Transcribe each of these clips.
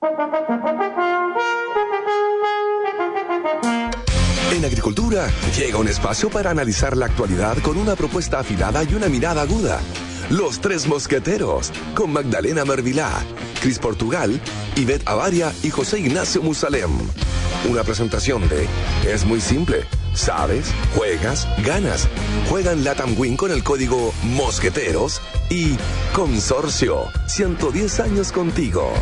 En Agricultura llega un espacio para analizar la actualidad con una propuesta afilada y una mirada aguda. Los Tres Mosqueteros, con Magdalena Mervilá, Cris Portugal, Ivette Avaria y José Ignacio Musalem. Una presentación de Es muy simple. Sabes, juegas, ganas. Juega en Latam Win con el código Mosqueteros y Consorcio, 110 años contigo.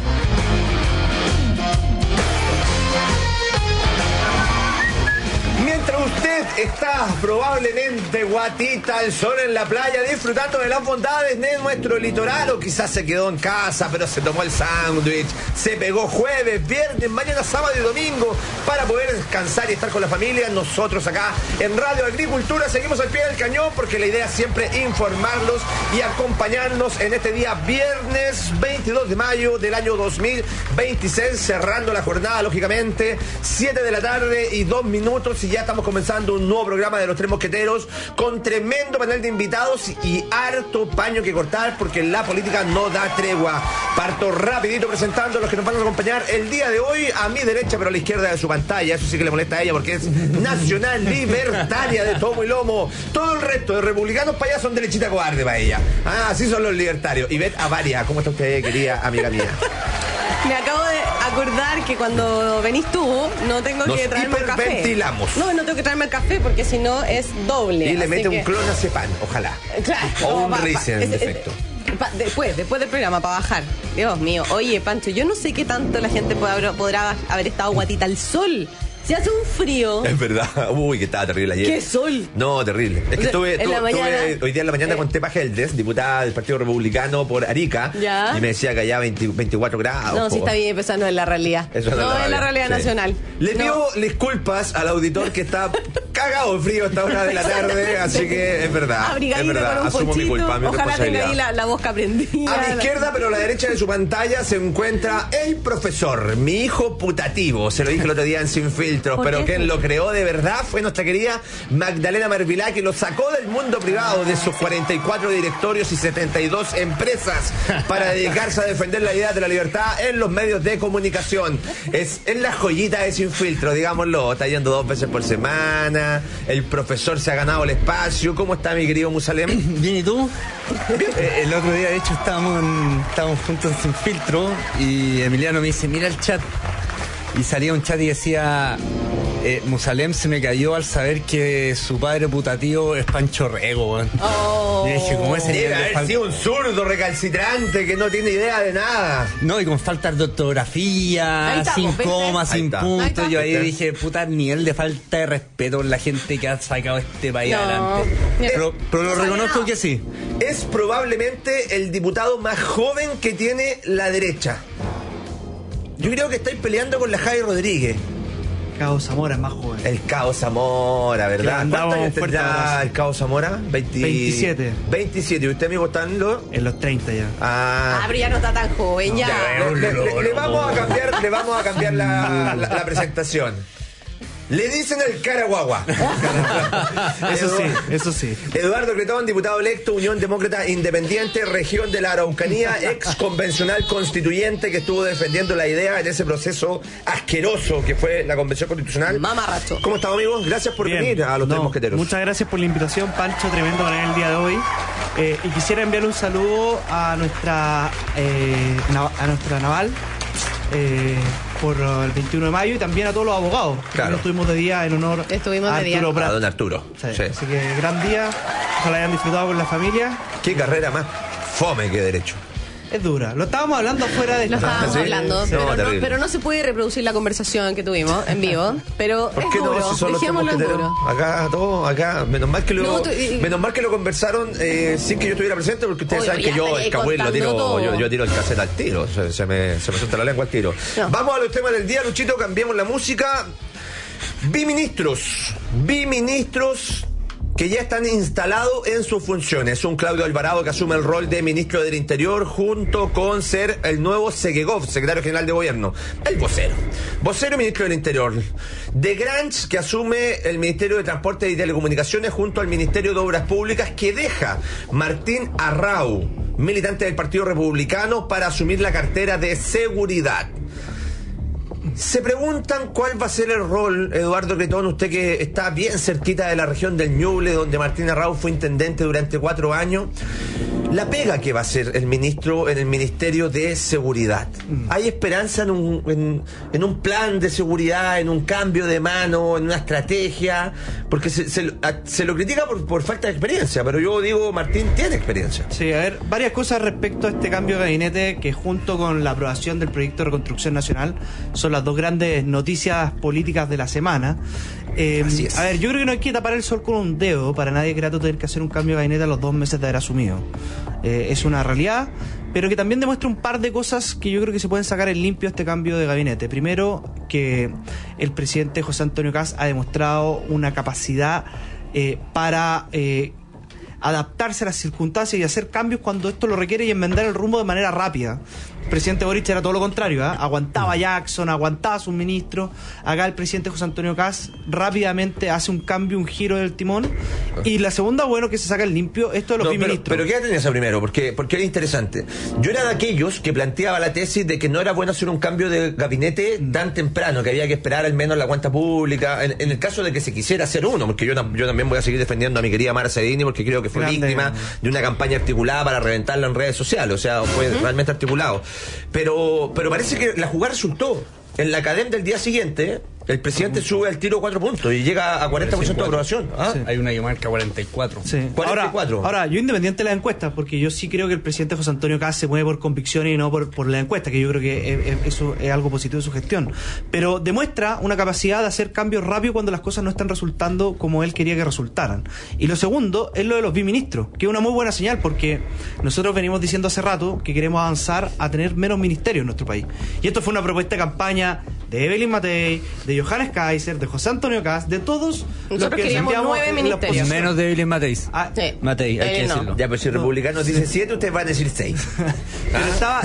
Usted está probablemente guatita al sol en la playa disfrutando de las bondades de nuestro litoral, o quizás se quedó en casa pero se tomó el sándwich, se pegó jueves, viernes, mañana sábado y domingo para poder descansar y estar con la familia. Nosotros acá en Radio Agricultura seguimos al pie del cañón porque la idea es siempre informarlos y acompañarnos en este día viernes 22 de mayo del año 2026, cerrando la jornada lógicamente 7 de la tarde y 2 minutos, y ya estamos comenzando un nuevo programa de Los Tres Mosqueteros con tremendo panel de invitados y harto paño que cortar porque la política no da tregua. Parto rapidito presentando a los que nos van a acompañar el día de hoy. A mi derecha, pero a la izquierda de su pantalla, eso sí que le molesta a ella porque es nacional libertaria de tomo y lomo. Todo el resto de republicanos para allá son derechita cobarde para ella. Así son los libertarios. Ivette Avaria, ¿cómo está usted, querida amiga mía? Me acabo de acordar que cuando venís tú no tengo que traerme el café. Hiperventilamos. No tengo que traerme el café porque si no es doble. Y le mete un clonazepam, ojalá. Claro. O un Rizen en defecto. Después del programa, para bajar. Dios mío. Oye, Pancho, yo no sé qué tanto la gente podrá haber estado guatita al sol. Se hace un frío. Es verdad. Uy, que estaba terrible ayer. ¡Qué sol! No, terrible. Es que estuve hoy día en la mañana con Tepa Heldes, diputada del Partido Republicano por Arica. ¿Ya? Y me decía que allá 24 grados. No, sí está bien, pero esa no es la realidad. Eso no es la realidad nacional. Le pido disculpas al auditor que está cagado de frío a esta hora de la tarde, así que es verdad. Abrigadito, es verdad. con un Asumo ponchito. mi culpa, mi Ojalá responsabilidad. tenga ahí la boca prendida. A mi izquierda, pero a la derecha de su pantalla, se encuentra el profesor, mi hijo putativo. Se lo dije el otro día en Sin Filtros, pero quien lo creó de verdad fue nuestra querida Magdalena Mervilá, que lo sacó del mundo privado, de sus 44 directorios y 72 empresas, para dedicarse a defender la idea de la libertad en los medios de comunicación. Es la joyita de Sin Filtro, digámoslo. Está yendo 2 veces por semana. El profesor se ha ganado el espacio. ¿Cómo está, mi querido Musalem? Bien, ¿y tú? El otro día, de hecho, estábamos juntos en Sin Filtro y Emiliano me dice, mira el chat. Y salía un chat y decía, Musalem se me cayó al saber que su padre putativo es Pancho Rego, weón. Oh. Y dije, ¿cómo ese Debe haber sido un zurdo recalcitrante que no tiene idea de nada. No, y con faltas de ortografía, Ahí sin estamos, comas, Ahí sin está. puntos. Ahí Yo está. ahí dije, puta, nivel de falta de respeto en la gente que ha sacado este país No. adelante. Pero lo reconozco que sí. Es probablemente el diputado más joven que tiene la derecha. Yo creo que estáis peleando con la Javi Rodríguez. Cabo Zamora es más joven. El Cao Zamora, ¿verdad? Que andamos ¿Cuántos años fuerte tendrá abrazo. el Cao Zamora? 27. 27. ¿Y usted, amigo, está en los...? En los 30 ya. Pero ya no está tan joven, ya. Le vamos a cambiar la presentación. Le dicen el cara guagua. Eso sí. Eduardo Cretón, diputado electo, Unión Demócrata Independiente, región de la Araucanía, ex convencional constituyente que estuvo defendiendo la idea en ese proceso asqueroso que fue la Convención Constitucional. Mamarracho. ¿Cómo estamos, amigos? Gracias por Bien. venir a los Tres Mosqueteros. Muchas gracias por la invitación, Pancho. Tremendo panel el día de hoy. Y quisiera enviar un saludo a nuestra naval por el 21 de mayo y también a todos los abogados. Claro. Estuvimos de día en honor Estuvimos a de día. Arturo A Prat. don Arturo. Sí. Sí. Así que gran día. Ojalá hayan disfrutado con la familia. Qué carrera más fome que derecho. Es dura. Lo estábamos hablando fuera de Lo estábamos ¿Sí? hablando, Sí. pero, No, no, terrible. pero no se puede reproducir la conversación que tuvimos en vivo. Pero ¿Por es qué duro, no? Si son los Tres dejémoslo en Mosqueteros. duro. Acá, menos mal que lo, No, menos mal que lo conversaron sin que yo estuviera presente, porque ustedes Oye, saben ya que yo, estaría el cahuil, lo contando tiro, todo. yo tiro el cassette al tiro, se me suelta la lengua al tiro. No. Vamos a los temas del día, Luchito, cambiemos la música. Biministros que ya están instalados en sus funciones. Un Claudio Alvarado que asume el rol de ministro del Interior junto con ser el nuevo Segegov, secretario general de gobierno. El vocero y ministro del Interior. De Granch, que asume el Ministerio de Transporte y Telecomunicaciones junto al Ministerio de Obras Públicas, que deja Martín Arrau, militante del Partido Republicano, para asumir la cartera de Seguridad. Se preguntan cuál va a ser el rol, Eduardo Cretón, usted que está bien cerquita de la región del Ñuble, donde Martín Arrau fue intendente durante 4 años. La pega que va a hacer el ministro en el Ministerio de Seguridad. ¿Hay esperanza en un plan de seguridad, en un cambio de mano, en una estrategia? Porque se lo critica por falta de experiencia, pero yo digo, Martín tiene experiencia. Sí, a ver, varias cosas respecto a este cambio de gabinete que junto con la aprobación del proyecto de reconstrucción nacional son las dos grandes noticias políticas de la semana. Así es. A ver, yo creo que no hay que tapar el sol con un dedo. Para nadie es grato tener que hacer un cambio de gabinete a los 2 meses de haber asumido. Es una realidad, pero que también demuestra un par de cosas que yo creo que se pueden sacar en limpio este cambio de gabinete. Primero, que el presidente José Antonio Kast ha demostrado una capacidad para adaptarse a las circunstancias y hacer cambios cuando esto lo requiere y enmendar el rumbo de manera rápida. El presidente Boric era todo lo contrario, aguantaba a Jackson, aguantaba a sus ministros. Acá el presidente José Antonio Kast rápidamente hace un cambio, un giro del timón. Y la segunda, bueno, que se saca el limpio, esto de los ministros. Pero quédate en esa primero, porque era interesante. Yo era de aquellos que planteaba la tesis de que no era bueno hacer un cambio de gabinete tan temprano, que había que esperar al menos la cuenta pública, en el caso de que se quisiera hacer uno, porque yo también voy a seguir defendiendo a mi querida Mara Sedini, porque creo que fue víctima de una campaña articulada para reventarla en redes sociales, o sea, fue realmente articulado. Pero parece que la jugada resultó. En la academia del día siguiente, el presidente sube al tiro 4 puntos y llega a 40% de aprobación. Sí. Hay una que marca 44. Sí. 44. Ahora, yo independiente de las encuestas, porque yo sí creo que el presidente José Antonio Kast se mueve por convicción y no por la encuesta, que yo creo que eso es algo positivo de su gestión. Pero demuestra una capacidad de hacer cambios rápido cuando las cosas no están resultando como él quería que resultaran. Y lo segundo es lo de los biministros, que es una muy buena señal, porque nosotros venimos diciendo hace rato que queremos avanzar a tener menos ministerios en nuestro país. Y esto fue una propuesta de campaña de Evelyn Matei, de Johannes Kaiser, de José Antonio Kast, de todos nosotros los que queríamos 9 ministerios. Menos de Evelyn Matei. Sí. Matei, hay que decirlo. Ya, pues si republicanos dicen 7, ustedes van a decir 6. Pero estaba,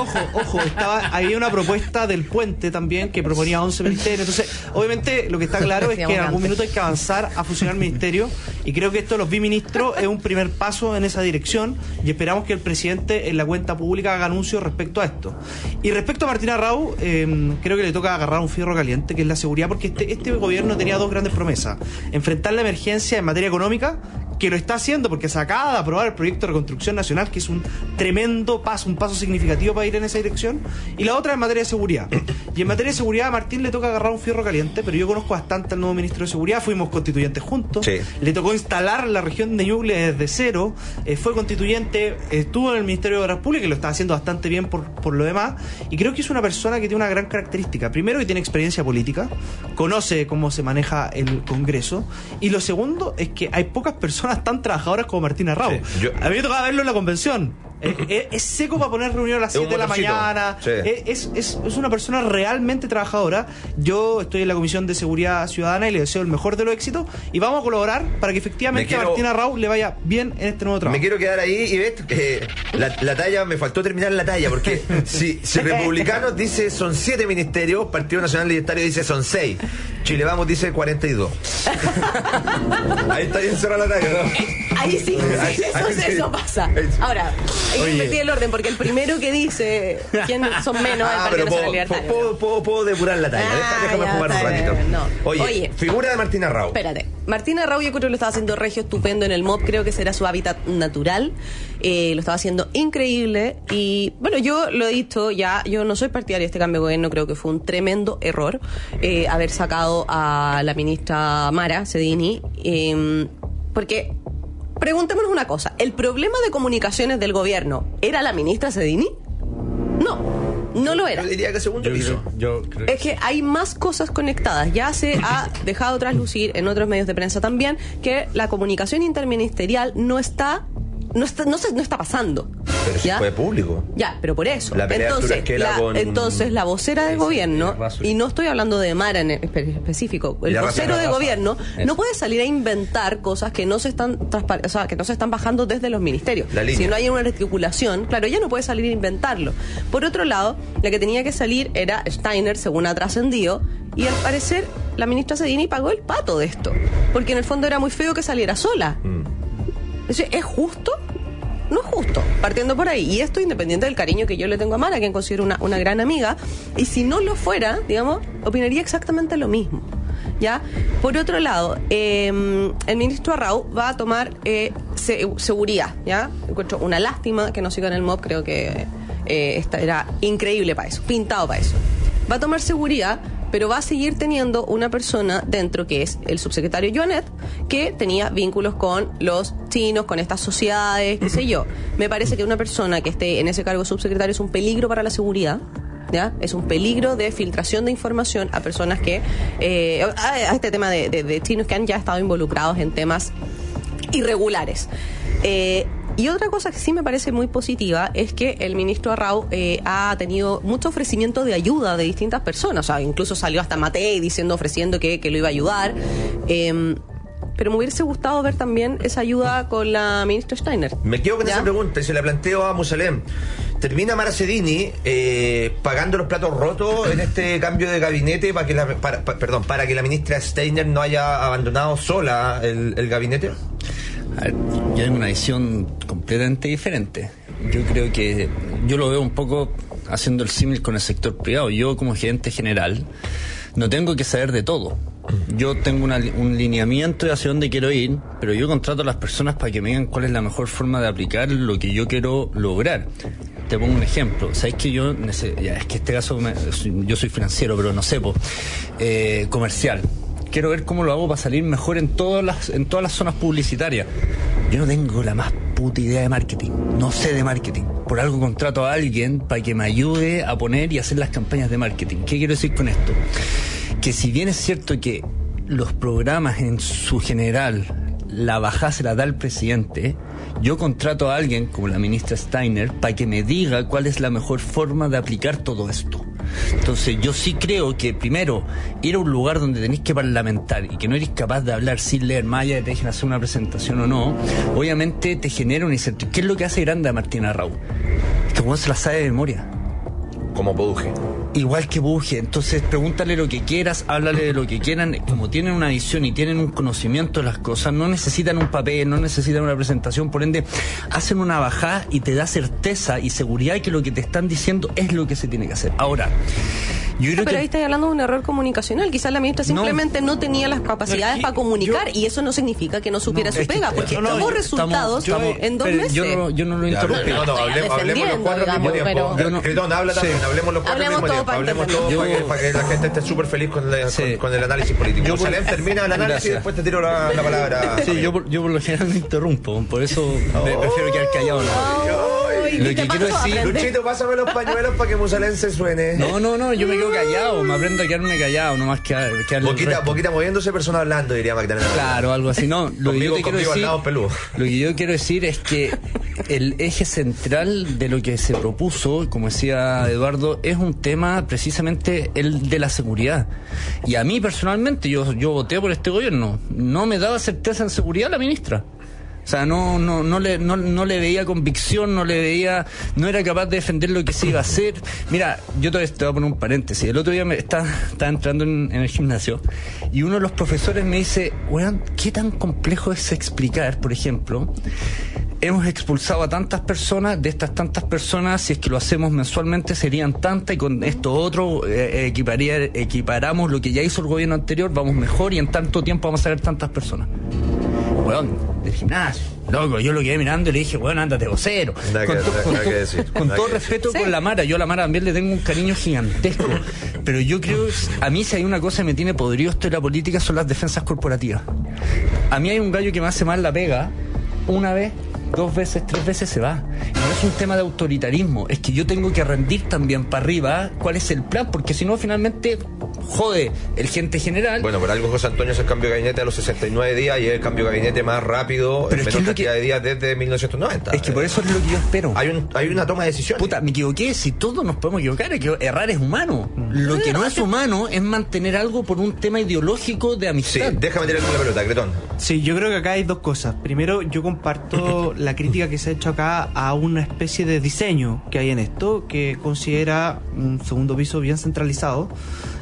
había una propuesta del Puente también que proponía 11 ministerios. Entonces, obviamente, lo que está claro es que en algún minuto hay que avanzar a fusionar ministerios, y creo que esto de los biministros es un primer paso en esa dirección, y esperamos que el presidente en la cuenta pública haga anuncios respecto a esto. Y respecto a Martín Arrau, creo que le toca agarrar un fierro caliente, que es la seguridad, porque este gobierno tenía 2 grandes promesas: enfrentar la emergencia en materia económica, que lo está haciendo porque se acaba de aprobar el proyecto de reconstrucción nacional, que es un tremendo paso, un paso significativo para ir en esa dirección, y la otra en materia de seguridad. Y en materia de seguridad a Martín le toca agarrar un fierro caliente, pero yo conozco bastante al nuevo ministro de Seguridad, fuimos constituyentes juntos, sí. Le tocó instalar la región de Ñuble desde cero, fue constituyente, estuvo en el Ministerio de Obras Públicas y lo está haciendo bastante bien por lo demás, y creo que es una persona que tiene una gran característica. Primero, que tiene experiencia política, conoce cómo se maneja el Congreso, y lo segundo es que hay pocas personas tan trabajadoras como Martín Arrau. Sí, a mí me tocaba verlo en la convención. Es seco para poner reunión a las 7 de la mañana. Sí. Es una persona realmente trabajadora. Yo estoy en la Comisión de Seguridad Ciudadana y le deseo el mejor de los éxitos, y vamos a colaborar para que efectivamente a Martín Arrau le vaya bien en este nuevo trabajo. Me quiero quedar ahí y ves que la talla, me faltó terminar la talla, porque si Republicanos dice son 7 ministerios, Partido Nacional Libertario dice son 6, Chile Vamos dice 42. Ahí está bien cerrada la talla, ¿no? Ahí sí, eso pasa. Ahora, hay que invertir el orden, porque el primero que dice quién son menos es el Partido Nacional Libertario. Puedo depurar la talla. Déjame jugar un ratito. No. Oye, figura de Martín Arrau. Espérate. Martín Arrau yo creo que lo estaba haciendo regio, estupendo en el MOB. Creo que será su hábitat natural. Lo estaba haciendo increíble. Y bueno, yo lo he dicho ya, yo no soy partidaria de este cambio de gobierno. Creo que fue un tremendo error haber sacado a la ministra Mara Sedini. Porque preguntémonos una cosa, ¿el problema de comunicaciones del gobierno era la ministra Sedini? No lo era. Yo diría que segundo piso. Yo creo es que hay más cosas conectadas. Ya se ha dejado traslucir en otros medios de prensa también que la comunicación interministerial no está pasando. Pero si ¿ya? fue público. Ya, pero por eso. La Entonces la vocera del gobierno, y no estoy hablando de Mara en específico, el vocero de gobierno no puede salir a inventar cosas que no se están que no se están bajando desde los ministerios. Si no hay una articulación, claro, ella no puede salir a inventarlo. Por otro lado, la que tenía que salir era Steiner, según ha trascendido, y al parecer la ministra Sedini pagó el pato de esto, porque en el fondo era muy feo que saliera sola. ¿Es justo? no es justo, partiendo por ahí. Y esto independiente del cariño que yo le tengo a Mara, quien considero una gran amiga. Y si no lo fuera, digamos, opinaría exactamente lo mismo. ¿Ya? Por otro lado, el ministro Arrau va a tomar seguridad, ¿ya? Encuentro una lástima que no siga en el MOP, creo que esta era increíble para eso, pintado para eso. Va a tomar seguridad, pero va a seguir teniendo una persona dentro que es el subsecretario Joanet, que tenía vínculos con los chinos, con estas sociedades, qué sé yo. Me parece que una persona que esté en ese cargo subsecretario es un peligro para la seguridad. ¿Ya? Es un peligro de filtración de información a personas que a este tema de chinos que han ya estado involucrados en temas irregulares. Y otra cosa que sí me parece muy positiva es que el ministro Arrau ha tenido mucho ofrecimiento de ayuda de distintas personas. O sea, incluso salió hasta Matei ofreciendo que lo iba a ayudar. Pero me hubiese gustado ver también esa ayuda con la ministra Steiner. Me quedo con esa pregunta y se la planteo a Musalem. ¿Termina Mara Sedini pagando los platos rotos en este cambio de gabinete para que la ministra Steiner no haya abandonado sola el gabinete? A ver, yo tengo una visión completamente diferente. Yo creo que yo lo veo un poco haciendo el símil con el sector privado. Yo como gerente general no tengo que saber de todo. Yo tengo un lineamiento de hacia dónde quiero ir, pero yo contrato a las personas para que me digan cuál es la mejor forma de aplicar lo que yo quiero lograr. Te pongo un ejemplo. ¿Sabes que yo es que este caso yo soy financiero, pero no sé, comercial? Quiero ver cómo lo hago para salir mejor en todas las zonas publicitarias. Yo no tengo la más puta idea de marketing. No sé de marketing. Por algo contrato a alguien para que me ayude a poner y hacer las campañas de marketing. ¿Qué quiero decir con esto? Que si bien es cierto que los programas en su general la bajada se la da el presidente, yo contrato a alguien como la ministra Steiner para que me diga cuál es la mejor forma de aplicar todo esto. Entonces yo sí creo que primero ir a un lugar donde tenéis que parlamentar y que no eres capaz de hablar sin leer, más allá de que te dejen hacer una presentación o no, obviamente te genera una incertidumbre. ¿Qué es lo que hace grande a Martín Arrau? Es que uno se la sabe de memoria. Como Budge. Igual que Budge. Entonces pregúntale lo que quieras, háblale de lo que quieran. Como tienen una visión y tienen un conocimiento de las cosas, no necesitan un papel, no necesitan una presentación, por ende hacen una bajada y te da certeza y seguridad que lo que te están diciendo es lo que se tiene que hacer. Ahora, yo creo pero ahí estás hablando de un error comunicacional. Quizás la ministra simplemente no tenía las capacidades para comunicar, y eso no signica que no supiera su pega, porque tuvo resultados en 2 meses. Yo no lo interrumpí. Hablemos los cuatro al mismo tiempo. Cretón, habla también. Hablemos los cuatro al mismo tiempo. Hablemos todos para que la gente esté súper feliz con el análisis político. Musalem, termina el análisis y después te tiro la palabra. Sí, yo por lo general me interrumpo, por eso prefiero quedar callado. Lo que quiero decir, Luchito, pásame los pañuelos para que Musalem se suene. No, yo me quedo callado, me aprendo a quedarme callado, no más que boquita moviéndose, persona hablando, diría Magdalena. Claro, algo así. No, lo que yo quiero decir es que el eje central de lo que se propuso, como decía Eduardo, es un tema precisamente el de la seguridad. Y a mí personalmente, yo voté por este gobierno, no me daba certeza en seguridad la ministra. O sea, no le veía convicción, no era capaz de defender lo que se iba a hacer. Mira, yo te voy a poner un paréntesis. El otro día estaba entrando en el gimnasio y uno de los profesores me dice, weón, ¿qué tan complejo es explicar, por ejemplo? Hemos expulsado a tantas personas, de estas tantas personas, si es que lo hacemos mensualmente serían tantas, y con esto otro equiparamos lo que ya hizo el gobierno anterior, vamos mejor y en tanto tiempo vamos a sacar tantas personas. Weón, del gimnasio, loco, yo lo quedé mirando y le dije, weón, ándate vocero. Con todo respeto con la Mara, yo a la Mara también le tengo un cariño gigantesco, pero yo creo, a mí si hay una cosa que me tiene podrido esto de la política son las defensas corporativas. A mí hay un gallo que me hace mal la pega, una vez, 2 veces, 3 veces se va. Y no es un tema de autoritarismo, es que yo tengo que rendir también para arriba cuál es el plan, porque si no finalmente jode el gerente general. Bueno, por algo José Antonio hace el cambio de gabinete a los 69 días y es el cambio de gabinete más rápido en menor cantidad de días desde 1990. Es que por eso es lo que yo espero. Hay una toma de decisiones. Puta, me equivoqué, si todos nos podemos equivocar, errar es humano. Lo que no es humano es mantener algo por un tema ideológico de amistad. Sí, déjame tirar la pelota, Cretón. Sí, yo creo que acá hay 2 cosas. Primero, yo comparto la crítica que se ha hecho acá a una especie de diseño que hay en esto, que considera un segundo piso bien centralizado.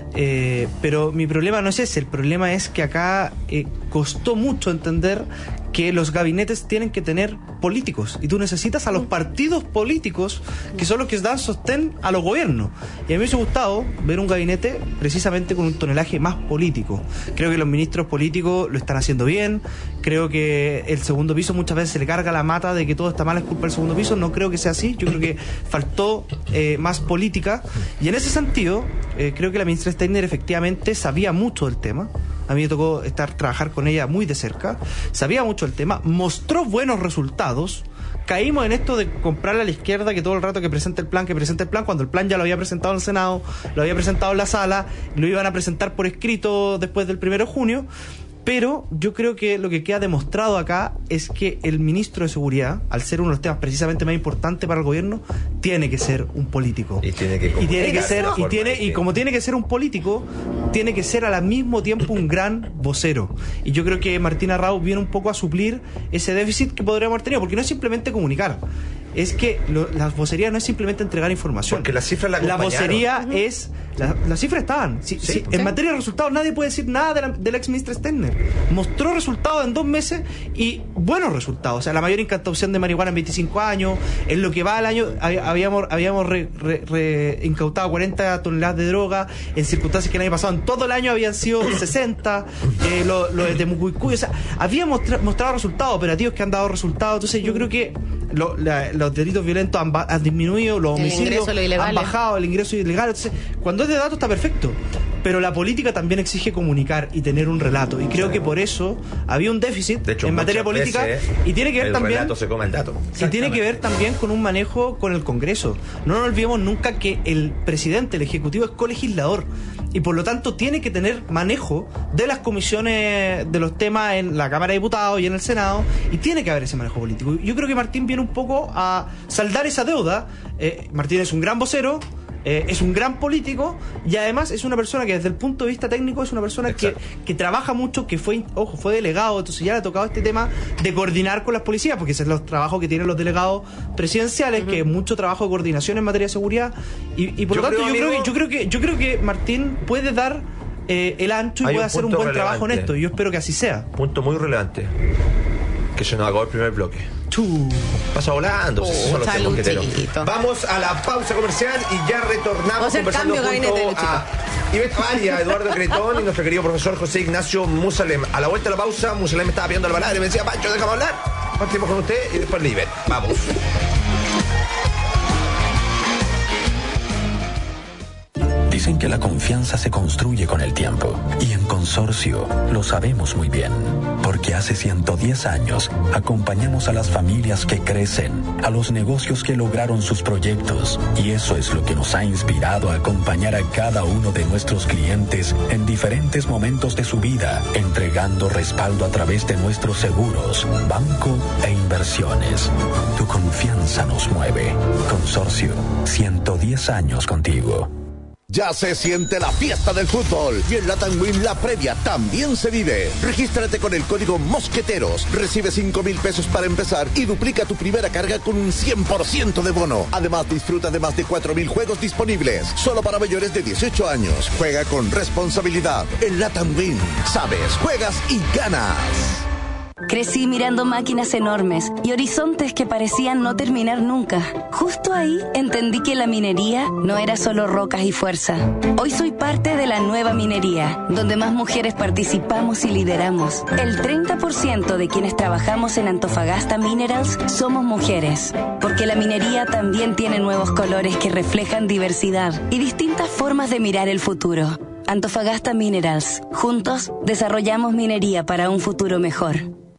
Pero mi problema no es ese, el problema es que acá costó mucho entender que que los gabinetes tienen que tener políticos y tú necesitas a los partidos políticos que son los que dan sostén a los gobiernos. Y a mí me hubiese gustado ver un gabinete precisamente con un tonelaje más político. Creo que los ministros políticos lo están haciendo bien. Creo que el segundo piso muchas veces se le carga la mata de que todo está mal, es culpa del segundo piso. No creo que sea así. Yo creo que faltó más política. Y en ese sentido, creo que la ministra Steiner efectivamente sabía mucho del tema. A mí me tocó trabajar con ella muy de cerca. Sabía mucho del tema, mostró buenos resultados. Caímos en esto de comprarle a la izquierda que todo el rato que presente el plan, cuando el plan ya lo había presentado en el Senado, lo había presentado en la sala, lo iban a presentar por escrito después del 1 de junio. Pero yo creo que lo que queda demostrado acá es que el ministro de Seguridad, al ser uno de los temas precisamente más importantes para el gobierno, tiene que ser un político. Y tiene que ser y como tiene que ser un político, tiene que ser al mismo tiempo un gran vocero. Y yo creo que Martín Arrau viene un poco a suplir ese déficit que podríamos haber tenido, porque no es simplemente comunicar. Es que la vocería no es simplemente entregar información. Porque las cifras la acompañaron. La vocería es... Las cifras estaban. En materia de resultados nadie puede decir nada de la ex ministra Steiner. Mostró resultados en 2 meses y buenos resultados. O sea, la mayor incautación de marihuana en 25 años. En lo que va al año habíamos incautado 40 toneladas de droga en circunstancias que el año pasado en todo el año habían sido 60. Lo de Temucuicú. O sea, había mostrado resultados operativos que han dado resultados. Entonces yo creo que los delitos violentos han disminuido, los homicidios han bajado, el ingreso ilegal. Entonces, cuando es de datos está perfecto, pero la política también exige comunicar y tener un relato, y creo que por eso había un déficit en materia política, y tiene que ver también, relato se come el dato. Y tiene que ver también con un manejo con el Congreso. No nos olvidemos nunca que el presidente, el ejecutivo, es colegislador y por lo tanto tiene que tener manejo de las comisiones, de los temas en la Cámara de Diputados y en el Senado, y tiene que haber ese manejo político. Yo creo que Martín viene un poco a saldar esa deuda. Martín es un gran vocero, es un gran político, y además es una persona que desde el punto de vista técnico es una persona que trabaja mucho, que fue delegado, entonces ya le ha tocado este tema de coordinar con las policías, porque ese es los trabajos que tienen los delegados presidenciales, que es mucho trabajo de coordinación en materia de seguridad, y por lo tanto yo creo que Martín puede dar el ancho y puede hacer un buen trabajo en esto, y yo espero que así sea. Punto muy relevante, que se nos acabó el primer bloque. Pasa volando. Vamos a la pausa comercial y ya retornamos conversando junto a Ivette Varia, Eduardo Cretón y nuestro querido profesor José Ignacio Musalem. A la vuelta de la pausa, Musalem me estaba pidiendo la palabra y me decía: Pancho, déjame hablar. Partimos con usted y después Ivette. Vamos. Dicen que la confianza se construye con el tiempo, y en Consorcio lo sabemos muy bien, porque hace 110 años acompañamos a las familias que crecen, a los negocios que lograron sus proyectos, y eso es lo que nos ha inspirado a acompañar a cada uno de nuestros clientes en diferentes momentos de su vida, entregando respaldo a través de nuestros seguros, banco e inversiones. Tu confianza nos mueve. Consorcio, 110 años contigo. Ya se siente la fiesta del fútbol y en Latam Win la previa también se vive. Regístrate con el código Mosqueteros, recibe 5,000 pesos para empezar y duplica tu primera carga con un 100% de bono. Además disfruta de más de 4,000 juegos disponibles, solo para mayores de 18 años. Juega con responsabilidad. En Latam Win, sabes, juegas y ganas. Crecí mirando máquinas enormes y horizontes que parecían no terminar nunca. Justo ahí entendí que la minería no era solo rocas y fuerza. Hoy soy parte de la nueva minería, donde más mujeres participamos y lideramos. El 30% de quienes trabajamos en Antofagasta Minerals somos mujeres, porque la minería también tiene nuevos colores que reflejan diversidad y distintas formas de mirar el futuro. Antofagasta Minerals. Juntos desarrollamos minería para un futuro mejor.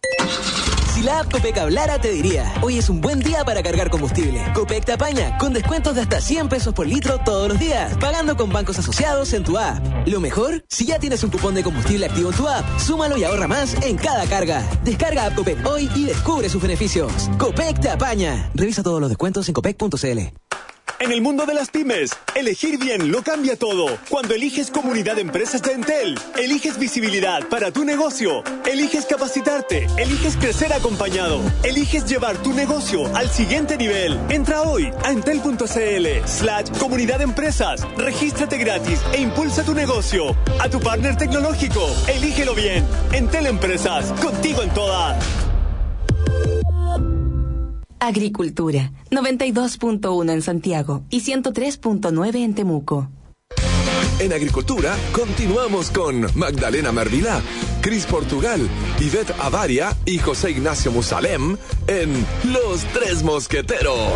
Si la app Copec hablara, te diría: hoy es un buen día para cargar combustible. Copec te apaña, con descuentos de hasta 100 pesos por litro todos los días, pagando con bancos asociados en tu app. Lo mejor, si ya tienes un cupón de combustible activo en tu app, súmalo y ahorra más en cada carga. Descarga app Copec hoy y descubre sus beneficios. Copec te apaña. Revisa todos los descuentos en copec.cl. En el mundo de las pymes, elegir bien lo cambia todo. Cuando eliges Comunidad de Empresas de Entel, eliges visibilidad para tu negocio, eliges capacitarte, eliges crecer acompañado, eliges llevar tu negocio al siguiente nivel. Entra hoy a entel.cl/Comunidad de Empresas, regístrate gratis e impulsa tu negocio. A tu partner tecnológico, elígelo bien. Entel Empresas, contigo en todas. Agricultura, 92.1 en Santiago y 103.9 en Temuco. En Agricultura continuamos con Magdalena Mervilá, Cris Portugal, Ivette Avaria y José Ignacio Musalem en Los Tres Mosqueteros.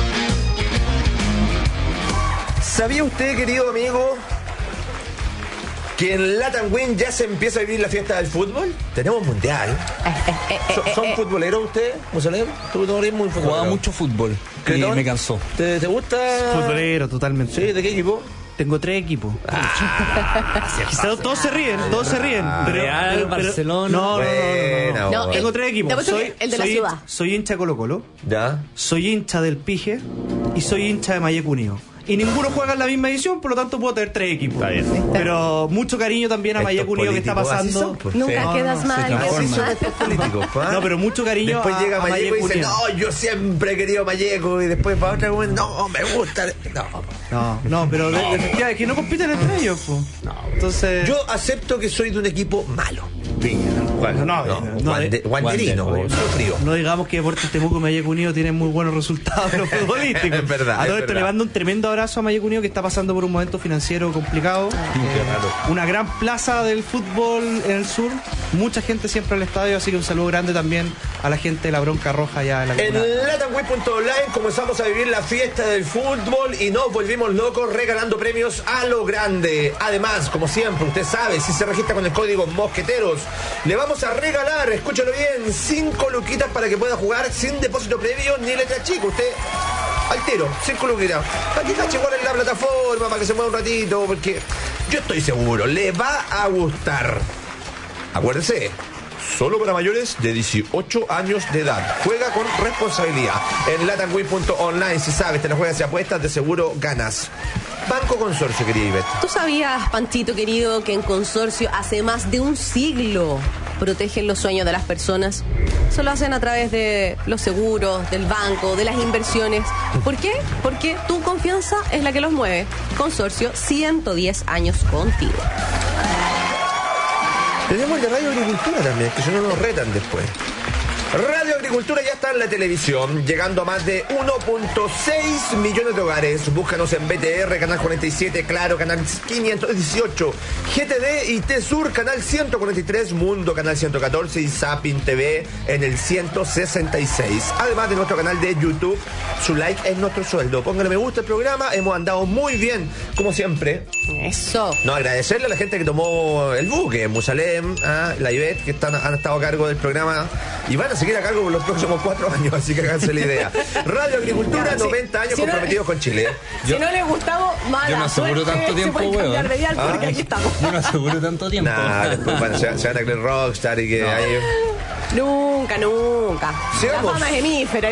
¿Sabía usted, querido amigo, que en Latam Win ya se empieza a vivir la fiesta del fútbol? Tenemos mundial. ¿Son futboleros ustedes, Musalem? ¿Tú no eres muy futbolero? Jugaba mucho fútbol y me cansó. ¿Te gusta? Futbolero, totalmente. ¿Sí? ¿De qué equipo? Tengo 3 equipos. Todos se ríen. Real, Barcelona. No. Tengo 3 equipos. El de la ciudad. Soy hincha de Colo-Colo. Ya. Soy hincha del Pige. Y soy hincha de Mayeco Unido. Y ninguno juega en la misma edición, por lo tanto puedo tener 3 equipos. Está bien. Pero mucho cariño también a Mayeco Unido, que está pasando. Nunca quedas mal. No, pero mucho cariño. Después llega a Mayeco y dice, Unido. no, yo siempre he querido Mayeco. Y después para otra, no, me gusta. No, pero es que no compiten entre ellos. Entonces, yo acepto que soy de un equipo malo. Wanderino, frío. No digamos que Deportes Temuco y Mayeco Unido tienen muy buenos resultados en los futbolísticos. Es verdad. A todo esto le mando un tremendo abrazo a Mayeco Unido, que está pasando por un momento financiero complicado. Una gran plaza del fútbol en el sur. Mucha gente siempre al estadio, así que un saludo grande también a la gente de la Bronca Roja allá en la En latamweb.online comenzamos a vivir la fiesta del fútbol y nos volvimos locos regalando premios a lo grande. Además, como siempre, usted sabe, si se registra con el código Mosqueteros, le vamos a regalar, escúchalo bien, 5 luquitas para que pueda jugar sin depósito previo ni letra chica. Usted al tiro, 5 luquitas. Para que cache jugar en la plataforma, para que se mueva un ratito, porque yo estoy seguro, le va a gustar. Acuérdese, solo para mayores de 18 años de edad. Juega con responsabilidad. En latamwin.online, si sabes, te la juegas y apuestas, de seguro ganas. Banco Consorcio, querida Ivette. ¿Tú sabías, Panchito querido, que en Consorcio hace más de un siglo protegen los sueños de las personas? Eso lo hacen a través de los seguros, del banco, de las inversiones. ¿Por qué? Porque tu confianza es la que los mueve. Consorcio, 110 años contigo. Tenemos el de Radio Agricultura también, que si no nos retan después. Radio Agricultura ya está en la televisión, llegando a más de 1.6 millones de hogares. Búscanos en BTR, Canal 47, Claro, Canal 518, GTD y T-Sur, Canal 143, Mundo, Canal 114 y Zapping TV en el 166. Además de nuestro canal de YouTube, su like es nuestro sueldo. Póngale me gusta al programa, hemos andado muy bien, como siempre. Eso. No, agradecerle a la gente que tomó el buque, Musalem, la Ivette, que han estado a cargo del programa y van a seguir a cargo por los próximos 4 años, así que háganse la idea. Radio Agricultura, 90 años comprometidos con Chile. Si no le gustaba, mala yo no aseguro suerte, tanto tiempo, se pueden cambiar de dial porque aquí estamos. Yo no aseguro tanto tiempo. Después se van a creer rockstar y que hay... Nunca. Sigamos. La fama es hemífera.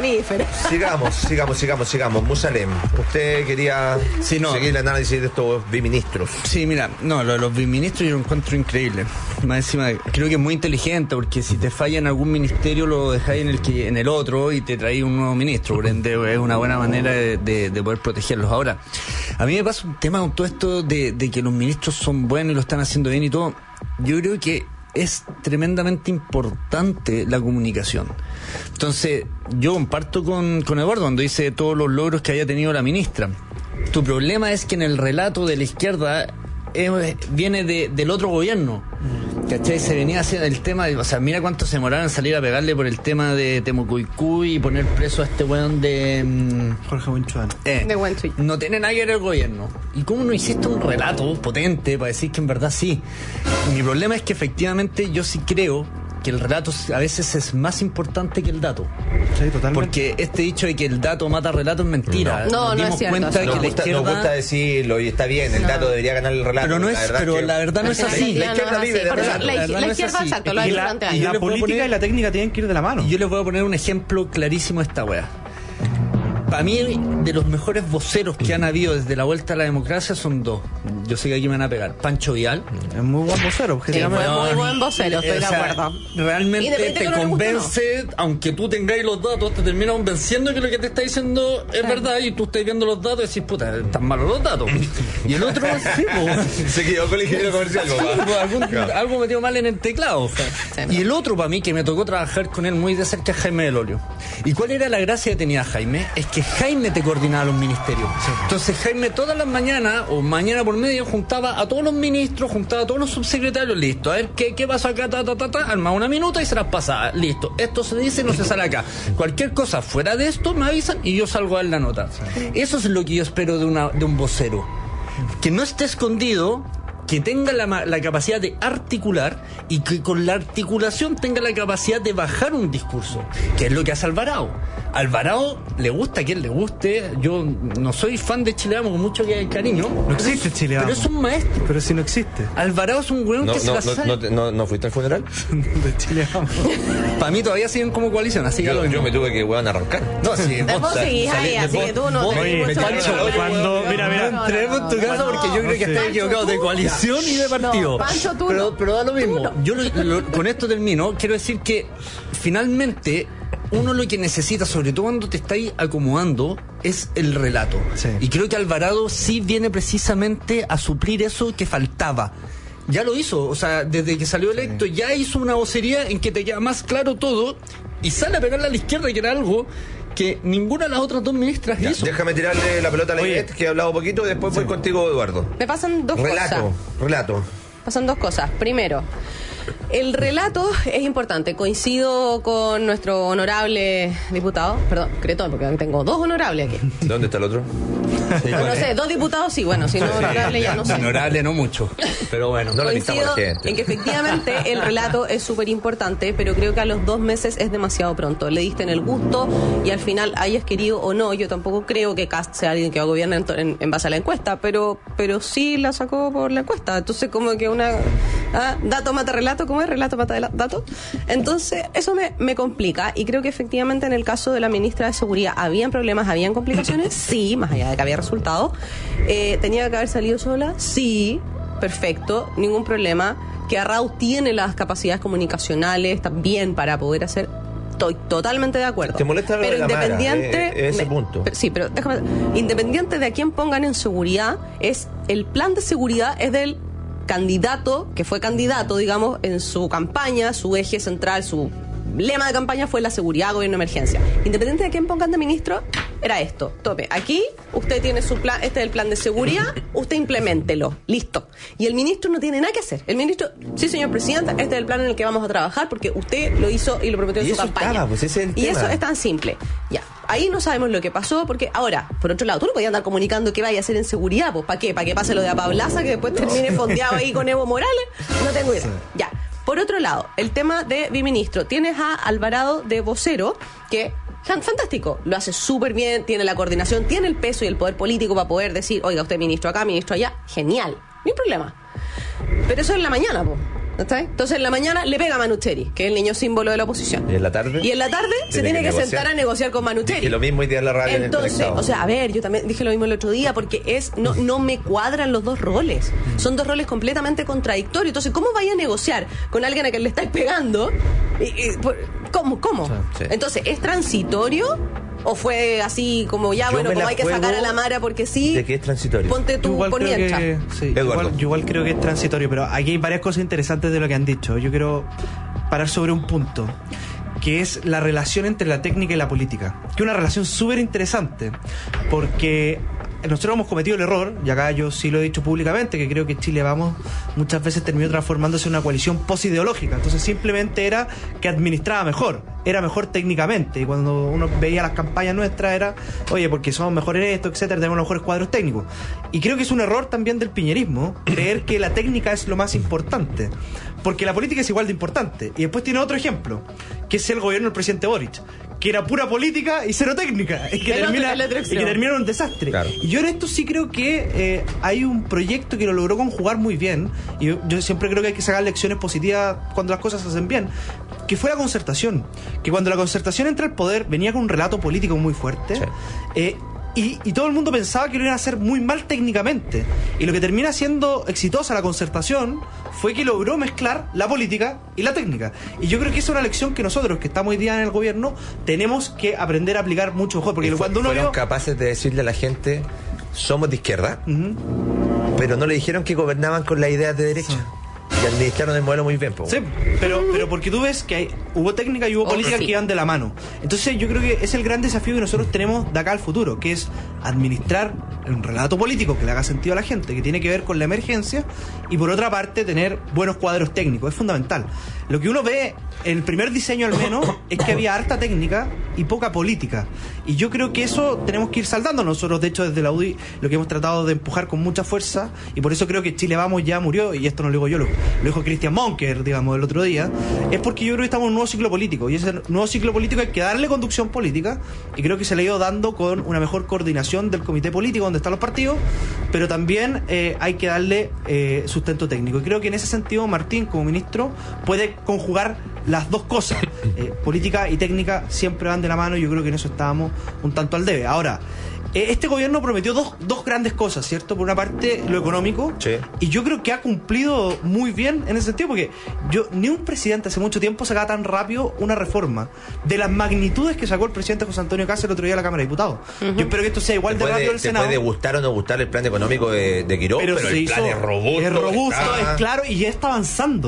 Sigamos. Musalem, usted quería seguir el análisis de estos biministros. Sí, mira, los biministros yo lo encuentro increíble. Más encima, creo que es muy inteligente, porque si te falla en algún ministerio, lo dejáis en el otro y te traéis un nuevo ministro. Por ende, es una buena manera de poder protegerlos. Ahora, a mí me pasa un tema con todo esto de que los ministros son buenos y lo están haciendo bien y todo. Yo creo que es tremendamente importante la comunicación. Entonces, yo comparto con Eduardo cuando dice todos los logros que haya tenido la ministra. Tu problema es que en el relato de la izquierda viene del otro gobierno. ¿Cachai? Se venía haciendo el tema de, o sea, mira cuánto se demoraron en salir a pegarle por el tema de Temucuicui y poner preso a este weón de Jorge Huinchuan. De Huinchuy. No tiene nada que ver el gobierno. ¿Y cómo no hiciste un relato potente para decir que en verdad sí? Mi problema es que efectivamente yo sí creo que el relato a veces es más importante que el dato. Sí, totalmente. Porque este dicho de que el dato mata relato es mentira. No es cierto. Cuenta que la izquierda... Nos gusta decirlo y está bien, el dato debería ganar el relato. Pero la verdad no es así. La izquierda vive de relato. La izquierda, exacto, lo ha dicho durante años. La política y la técnica tienen que ir de la mano. Y yo les voy a poner un ejemplo clarísimo de esta wea. Para mí, de los mejores voceros que han habido desde la vuelta a la democracia son dos. yo sé que aquí me van a pegar, Pancho Vial. Es muy buen vocero, objetivamente. Muy buen vocero, estoy de acuerdo. Realmente te convence, aunque tú tengáis los datos, te termina convenciendo que lo que te está diciendo es verdad, y tú estás viendo los datos y decís, puta, están malos los datos. Y el otro, sí, se quedó con el ingeniero comercial, algo metió mal en el teclado. Y el otro, para mí, que me tocó trabajar con él muy de cerca, es Jaime del Olio. ¿Y cuál era la gracia que tenía Jaime? Es que Jaime te coordinaba los ministerios. Entonces Jaime todas las mañanas, o mañana por medio, juntaba a todos los ministros, juntaba a todos los subsecretarios, listo, a ver qué pasó acá, armaba una minuta y se las pasaba, listo, esto se dice, no se sale acá. Cualquier cosa fuera de esto me avisan y yo salgo a dar la nota. Eso es lo que yo espero de un vocero, que no esté escondido, que tenga la capacidad de articular y que con la articulación tenga la capacidad de bajar un discurso, que es lo que hace Alvarado. Alvarado le gusta a quien le guste. Yo no soy fan de Chile Vamos con mucho cariño. No existe Chile Vamos. Pero es un maestro. Pero si no existe. Alvarado es un weón que se la sabe. ¿No fuiste al funeral? De Chile Vamos. Para mí todavía siguen como coalición, así que yo me tuve que arrancar. No, sí. Vos seguís ahí, así que tú no tenés mucho. Cuando, mira, entremos en tu casa porque yo creo que estás equivocado de coalición y de partido. Pancho, tú pero da lo mismo. Yo con esto termino. Quiero decir que finalmente uno lo que necesita, sobre todo cuando te estáis acomodando, es el relato. Sí. Y creo que Alvarado sí viene precisamente a suplir eso que faltaba. Ya lo hizo, o sea, desde que salió electo, ya hizo una vocería en que te queda más claro todo y sale a pegarle a la izquierda, que era algo que ninguna de las otras dos ministras hizo. Déjame tirarle la pelota a la Ivette, que he hablado poquito, y después voy contigo, Eduardo. Me pasan dos cosas. Relato. Pasan dos cosas. Primero, el relato es importante. Coincido con nuestro honorable diputado, perdón, Cretón, porque tengo dos honorables aquí. ¿Dónde está el otro? Sí, no sé, dos diputados sí, bueno, si no honorable ya no sé. Honorable no mucho, pero bueno. No coincido en que efectivamente el relato es súper importante, pero creo que a los 2 meses es demasiado pronto. Le diste en el gusto y al final, hayas querido o no, yo tampoco creo que Kast sea alguien que va a gobernar en base a la encuesta, pero sí la sacó por la encuesta. Entonces como que dato mata relato, ¿cómo es? Relato mata dato. Entonces eso me complica, y creo que efectivamente en el caso de la ministra de Seguridad habían problemas, habían complicaciones, sí, más allá de que había resultado. ¿Tenía que haber salido sola? Sí, perfecto, ningún problema. Que Arrau tiene las capacidades comunicacionales también para poder hacer. Estoy totalmente de acuerdo. ¿Te molesta lo pero de la independiente Mara, ese punto? Sí, pero déjame, independiente de a quién pongan en seguridad, es el plan de seguridad es del candidato, que fue candidato, digamos, en su campaña, su eje central, su lema de campaña fue la seguridad, gobierno, emergencia. Independiente de quién pongan de ministro, era esto. Tope, aquí usted tiene su plan, este es el plan de seguridad, usted impleméntelo, listo. Y el ministro no tiene nada que hacer. El ministro, sí señor presidente, este es el plan en el que vamos a trabajar porque usted lo hizo y lo prometió en su campaña. Pues ese es el tema. Eso es tan simple. Ya, ahí no sabemos lo que pasó, porque ahora, por otro lado, tú no podías andar comunicando qué vaya a hacer en seguridad, pues ¿para qué? ¿Para que pase lo de Apablaza, que después termine fondeado ahí con Evo Morales? No tengo idea. Sí. Ya. Por otro lado, el tema de biministro. Tienes a Alvarado de vocero, que fantástico, lo hace súper bien, tiene la coordinación, tiene el peso y el poder político para poder decir, oiga, usted ministro acá, ministro allá, genial, ni problema. Pero eso es en la mañana, po. ¿Está bien? Entonces en la mañana le pega a Manucheri, que es el niño símbolo de la oposición. ¿Y en la tarde? Y en la tarde se tiene que sentar a negociar con Manucheri. Y lo mismo hoy día en la radio. Entonces, o sea, a ver, yo también dije lo mismo el otro día, porque no me cuadran los dos roles. Son dos roles completamente contradictorios. Entonces, ¿cómo vaya a negociar con alguien a quien le estáis pegando? ¿Cómo? Sí. Entonces, ¿es transitorio? ¿O fue así como ya, bueno, como hay que sacar a la Mara porque sí? ¿De qué es transitorio? Ponte tú, ponía el chat. Sí, yo igual creo que es transitorio, pero aquí hay varias cosas interesantes de lo que han dicho. Yo quiero parar sobre un punto, que es la relación entre la técnica y la política. Que es una relación súper interesante, porque nosotros hemos cometido el error, y acá yo sí lo he dicho públicamente, que creo que Chile Vamos muchas veces terminó transformándose en una coalición posideológica. Entonces simplemente era que administraba mejor, era mejor técnicamente, y cuando uno veía las campañas nuestras era, oye, porque somos mejores en esto, etcétera, tenemos los mejores cuadros técnicos. Y creo que es un error también del piñerismo creer que la técnica es lo más importante, porque la política es igual de importante. Y después tiene otro ejemplo, que es el gobierno del presidente Boric, que era pura política y cero técnica, y que termina en un desastre. Claro. Y yo en esto sí creo que hay un proyecto que lo logró conjugar muy bien, y yo siempre creo que hay que sacar lecciones positivas cuando las cosas se hacen bien, que fue la concertación. Que cuando la concertación entra al poder venía con un relato político muy fuerte, Y todo el mundo pensaba que lo iban a hacer muy mal técnicamente. Y lo que termina siendo exitosa la concertación fue que logró mezclar la política y la técnica. Y yo creo que esa es una lección que nosotros, que estamos hoy día en el gobierno, tenemos que aprender a aplicar mucho mejor. Porque cuando uno fueron capaces de decirle a la gente, somos de izquierda, pero no le dijeron que gobernaban con las ideas de derecha. Y administraron el modelo muy bien. Sí, pero porque tú ves que hubo técnica y hubo política que iban de la mano. Entonces yo creo que es el gran desafío que nosotros tenemos de acá al futuro, que es administrar un relato político que le haga sentido a la gente, que tiene que ver con la emergencia, y por otra parte tener buenos cuadros técnicos. Es fundamental. Lo que uno ve en el primer diseño al menos es que había harta técnica y poca política. Y yo creo que eso tenemos que ir saldando. Nosotros, de hecho, desde la UDI lo que hemos tratado de empujar con mucha fuerza, y por eso creo que Chile Vamos ya murió, y esto no lo digo yo, lo dijo Christian Monker, digamos, el otro día, es porque yo creo que estamos en un nuevo ciclo político, y ese nuevo ciclo político hay que darle conducción política, y creo que se le ha ido dando con una mejor coordinación del comité político donde están los partidos, pero también hay que darle sustento técnico. Y creo que en ese sentido Martín, como ministro, puede conjugar las dos cosas. Política y técnica siempre van de la mano, y yo creo que en eso estábamos un tanto al debe. Ahora, este gobierno prometió dos grandes cosas, ¿cierto? Por una parte, lo económico, sí, y yo creo que ha cumplido muy bien en ese sentido, porque ni un presidente hace mucho tiempo sacaba tan rápido una reforma de las magnitudes que sacó el presidente José Antonio Caz el otro día a la Cámara de Diputados. Yo espero que esto sea igual de rápido en el Senado. Puede gustar o no gustar el plan económico de Quirós, pero el plan es robusto. Es robusto, es claro, y ya está avanzando.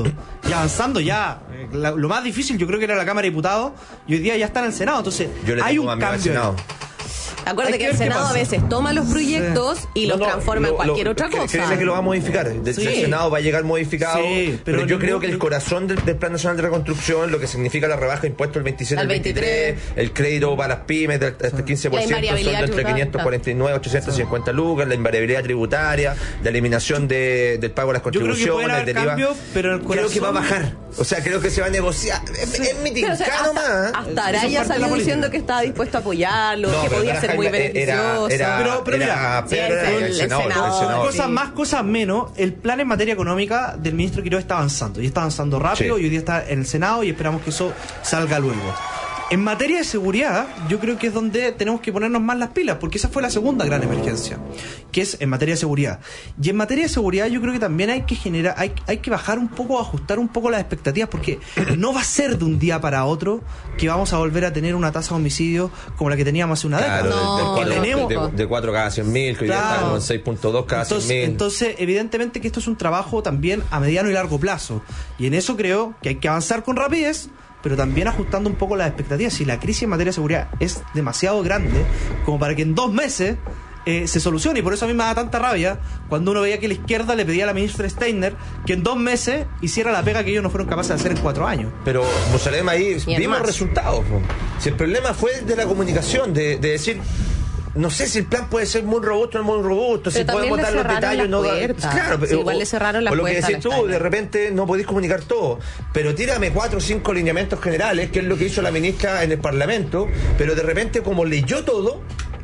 Lo más difícil yo creo que era la Cámara de Diputados, y hoy día ya está en el Senado. Entonces hay un cambio. Acuérdate que el Senado a veces toma los proyectos y los transforma en cualquier otra cosa. Créeme que lo va a modificar. El Senado va a llegar modificado. Sí, pero yo creo que el corazón del Plan Nacional de Reconstrucción, lo que significa la rebaja de impuestos del 27 al 23, el crédito para las pymes de hasta 15%, son entre 549 y 850 lucas, la invariabilidad tributaria, la eliminación del pago de las contribuciones, el deriva. Pero creo que va a bajar. O sea, creo que se va a negociar. Es mi tincano más. Hasta Araya salió diciendo que estaba dispuesto a apoyarlo, que podía ser muy beneficioso. Pero mira, el Senado. Cosas más, cosas menos. El plan en materia económica del ministro Quirós está avanzando. Y está avanzando rápido, y hoy día está en el Senado, y esperamos que eso salga luego. En materia de seguridad, yo creo que es donde tenemos que ponernos más las pilas, porque esa fue la segunda gran emergencia, que es en materia de seguridad. Y en materia de seguridad yo creo que también hay que bajar un poco, ajustar un poco las expectativas, porque no va a ser de un día para otro que vamos a volver a tener una tasa de homicidio como la que teníamos hace una década. De 4 cada 100.000, que hoy ya está como en 6.2 cada 100.000. Entonces, evidentemente que esto es un trabajo también a mediano y largo plazo. Y en eso creo que hay que avanzar con rapidez, pero también ajustando un poco las expectativas. Si la crisis en materia de seguridad es demasiado grande como para que en 2 meses se solucione, y por eso a mí me da tanta rabia cuando uno veía que la izquierda le pedía a la ministra Steiner que en 2 meses hiciera la pega que ellos no fueron capaces de hacer en 4 años. Pero, Musalem, ahí vimos resultados. Si el problema fue de la comunicación, de decir, no sé si el plan puede ser muy robusto o no muy robusto, pero si podemos dar los detalles. Claro, pero igual le cerraron las puertas. O lo que decís tú, de repente no podéis comunicar todo, pero tírame 4 o 5 lineamientos generales, que es lo que hizo la ministra en el Parlamento, pero de repente, como leyó todo,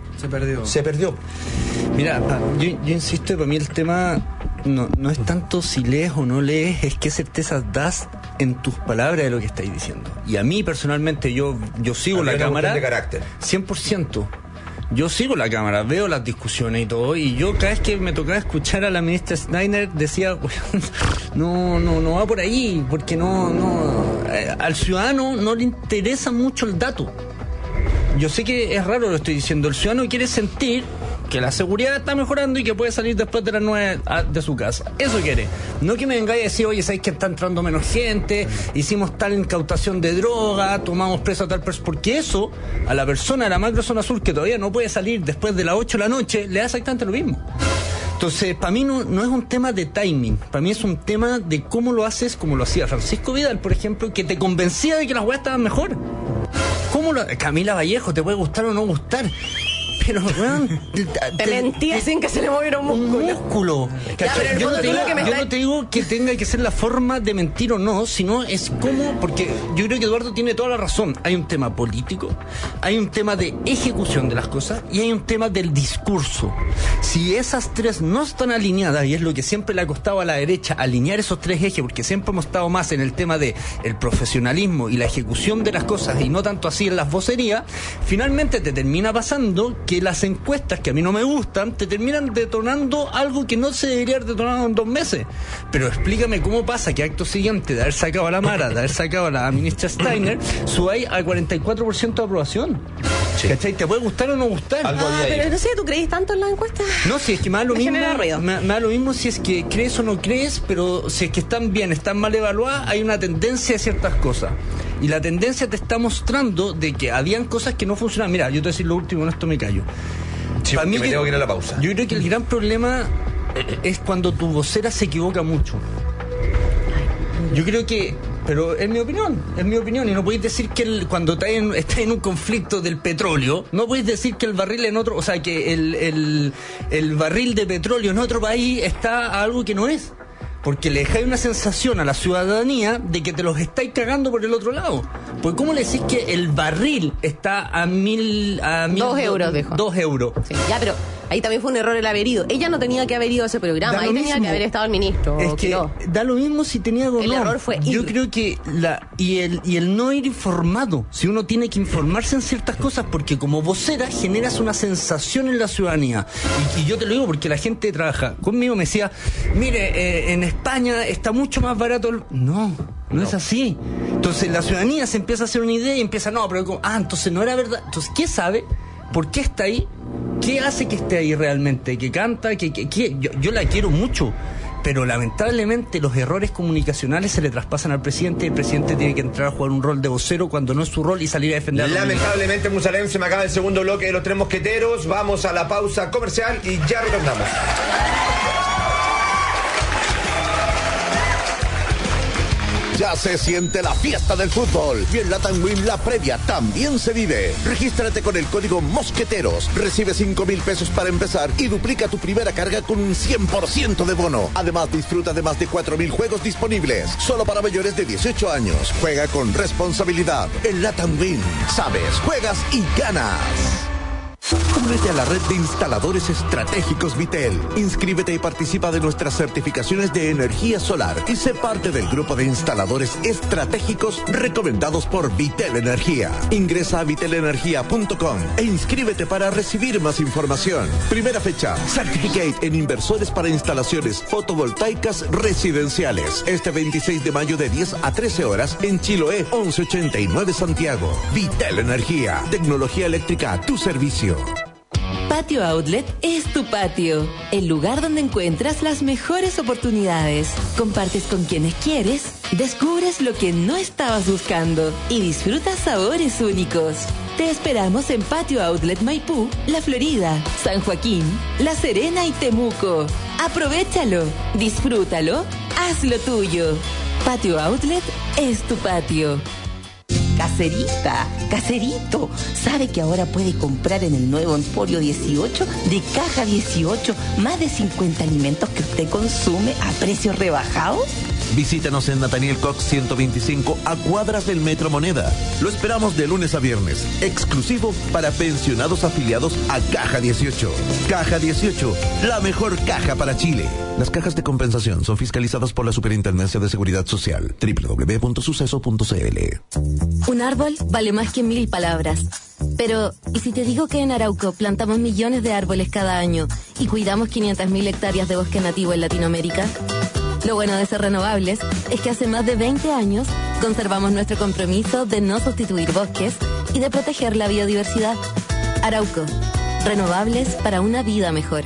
se perdió. Mira, yo insisto, para mí el tema no es tanto si lees o no lees, es qué certezas das en tus palabras de lo que estáis diciendo. Y a mí personalmente, yo sigo la Cámara de carácter 100%. Yo sigo la Cámara, veo las discusiones y todo, y yo cada vez que me tocaba escuchar a la ministra Steiner decía, no va por ahí, porque al ciudadano no le interesa mucho el dato. Yo sé que es raro lo estoy diciendo, el ciudadano quiere sentir que la seguridad está mejorando y que puede salir después de las 9 de su casa. Eso quiere. No que me vengáis a decir, oye, ¿sabéis que está entrando menos gente? Hicimos tal incautación de droga, tomamos preso a tal persona. Porque eso, a la persona de la macrozona sur que todavía no puede salir después de las 8 de la noche, le da exactamente lo mismo. Entonces, para mí no es un tema de timing, para mí es un tema de cómo lo haces, como lo hacía Francisco Vidal, por ejemplo, que te convencía de que las weas estaban mejor. Camila Vallejo, te puede gustar o no gustar, pero weón, te mentía sin que se le moviera un músculo. Yo no te digo que tenga que ser la forma de mentir o no, sino es como, porque yo creo que Eduardo tiene toda la razón. Hay un tema político, hay un tema de ejecución de las cosas y hay un tema del discurso. Si esas tres no están alineadas, y es lo que siempre le ha costado a la derecha alinear esos 3 ejes, porque siempre hemos estado más en el tema de el profesionalismo y la ejecución de las cosas y no tanto así en las vocerías, finalmente te termina pasando que las encuestas, que a mí no me gustan, te terminan detonando algo que no se debería haber detonado en 2 meses. Pero explícame cómo pasa que acto siguiente de haber sacado a la Mara, de haber sacado a la ministra Steiner, subáis al 44% de aprobación. Sí. ¿Cachai? ¿Te puede gustar o no gustar? Pero no sé, ¿tú crees tanto en las encuestas? No, si es que me da lo mismo. Me da lo mismo si es que crees o no crees, pero si es que están bien, están mal evaluadas, hay una tendencia a ciertas cosas. Y la tendencia te está mostrando de que habían cosas que no funcionaban. Mira, yo te voy a decir lo último, en esto me callo. Sí, para mí me tengo que ir a la pausa. Yo creo que el gran problema es cuando tu vocera se equivoca mucho. Yo creo que... Pero es mi opinión, y no podéis decir que cuando estás en un conflicto del petróleo, no podéis decir que el barril en otro, o sea, que el barril de petróleo en otro país está a algo que no es. Porque le dejáis una sensación a la ciudadanía de que te los estáis cagando por el otro lado. Pues ¿cómo le decís que el barril está a 2 euros, dijo. 2 euros. Sí, ya, pero ahí también fue un error el haber ido. Ella no tenía que haber ido a ese programa, ahí tenía que haber estado el ministro. Es que no. Da lo mismo si tenía o no. El error fue Yo creo que el no ir informado, si uno tiene que informarse en ciertas cosas, porque como vocera generas una sensación en la ciudadanía. Y yo te lo digo porque la gente trabaja conmigo, me decía, mire, en España está mucho más barato. No es así. Entonces la ciudadanía se empieza a hacer una idea y empieza, entonces no era verdad. Entonces, ¿qué sabe? ¿Por qué está ahí? ¿Qué hace que esté ahí realmente? ¿Que canta? Yo la quiero mucho, pero lamentablemente los errores comunicacionales se le traspasan al presidente y el presidente tiene que entrar a jugar un rol de vocero cuando no es su rol y salir a defender. Lamentablemente, Musalem, se me acaba el segundo bloque de los Tres Mosqueteros. Vamos a la pausa comercial y ya retornamos. Ya se siente la fiesta del fútbol y en Latam Win la previa también se vive. Regístrate con el código Mosqueteros. Recibe 5,000 pesos para empezar y duplica tu primera carga con un 100% de bono. Además, disfruta de más de 4,000 juegos disponibles. Solo para mayores de 18 años. Juega con responsabilidad. En Latam Win, sabes, juegas y ganas. Únete a la red de instaladores estratégicos Vitel. Inscríbete y participa de nuestras certificaciones de energía solar y sé parte del grupo de instaladores estratégicos recomendados por Vitel Energía. Ingresa a vitelenergia.com e inscríbete para recibir más información. Primera fecha, Certificate en inversores para instalaciones fotovoltaicas residenciales. Este 26 de mayo de 10 a 13 horas en Chiloé 1189 Santiago. Vitel Energía. Tecnología eléctrica a tu servicio. Patio Outlet es tu patio, el lugar donde encuentras las mejores oportunidades. Compartes con quienes quieres, descubres lo que no estabas buscando y disfrutas sabores únicos. Te esperamos en Patio Outlet Maipú, La Florida, San Joaquín, La Serena y Temuco. Aprovéchalo, disfrútalo, hazlo tuyo. Patio Outlet es tu patio. Caserita, caserito, ¿sabe que ahora puede comprar en el nuevo Emporio 18 de Caja 18 más de 50 alimentos que usted consume a precios rebajados? Visítanos en Nathaniel Cox 125 a cuadras del Metro Moneda. Lo esperamos de lunes a viernes, exclusivo para pensionados afiliados a Caja 18. Caja 18, la mejor caja para Chile. Las cajas de compensación son fiscalizadas por la Superintendencia de Seguridad Social. www.suceso.cl. Un árbol vale más que 1000 palabras. Pero, ¿y si te digo que en Arauco plantamos millones de árboles cada año y cuidamos 500.000 hectáreas de bosque nativo en Latinoamérica? Lo bueno de ser renovables es que hace más de 20 años conservamos nuestro compromiso de no sustituir bosques y de proteger la biodiversidad. Arauco, renovables para una vida mejor.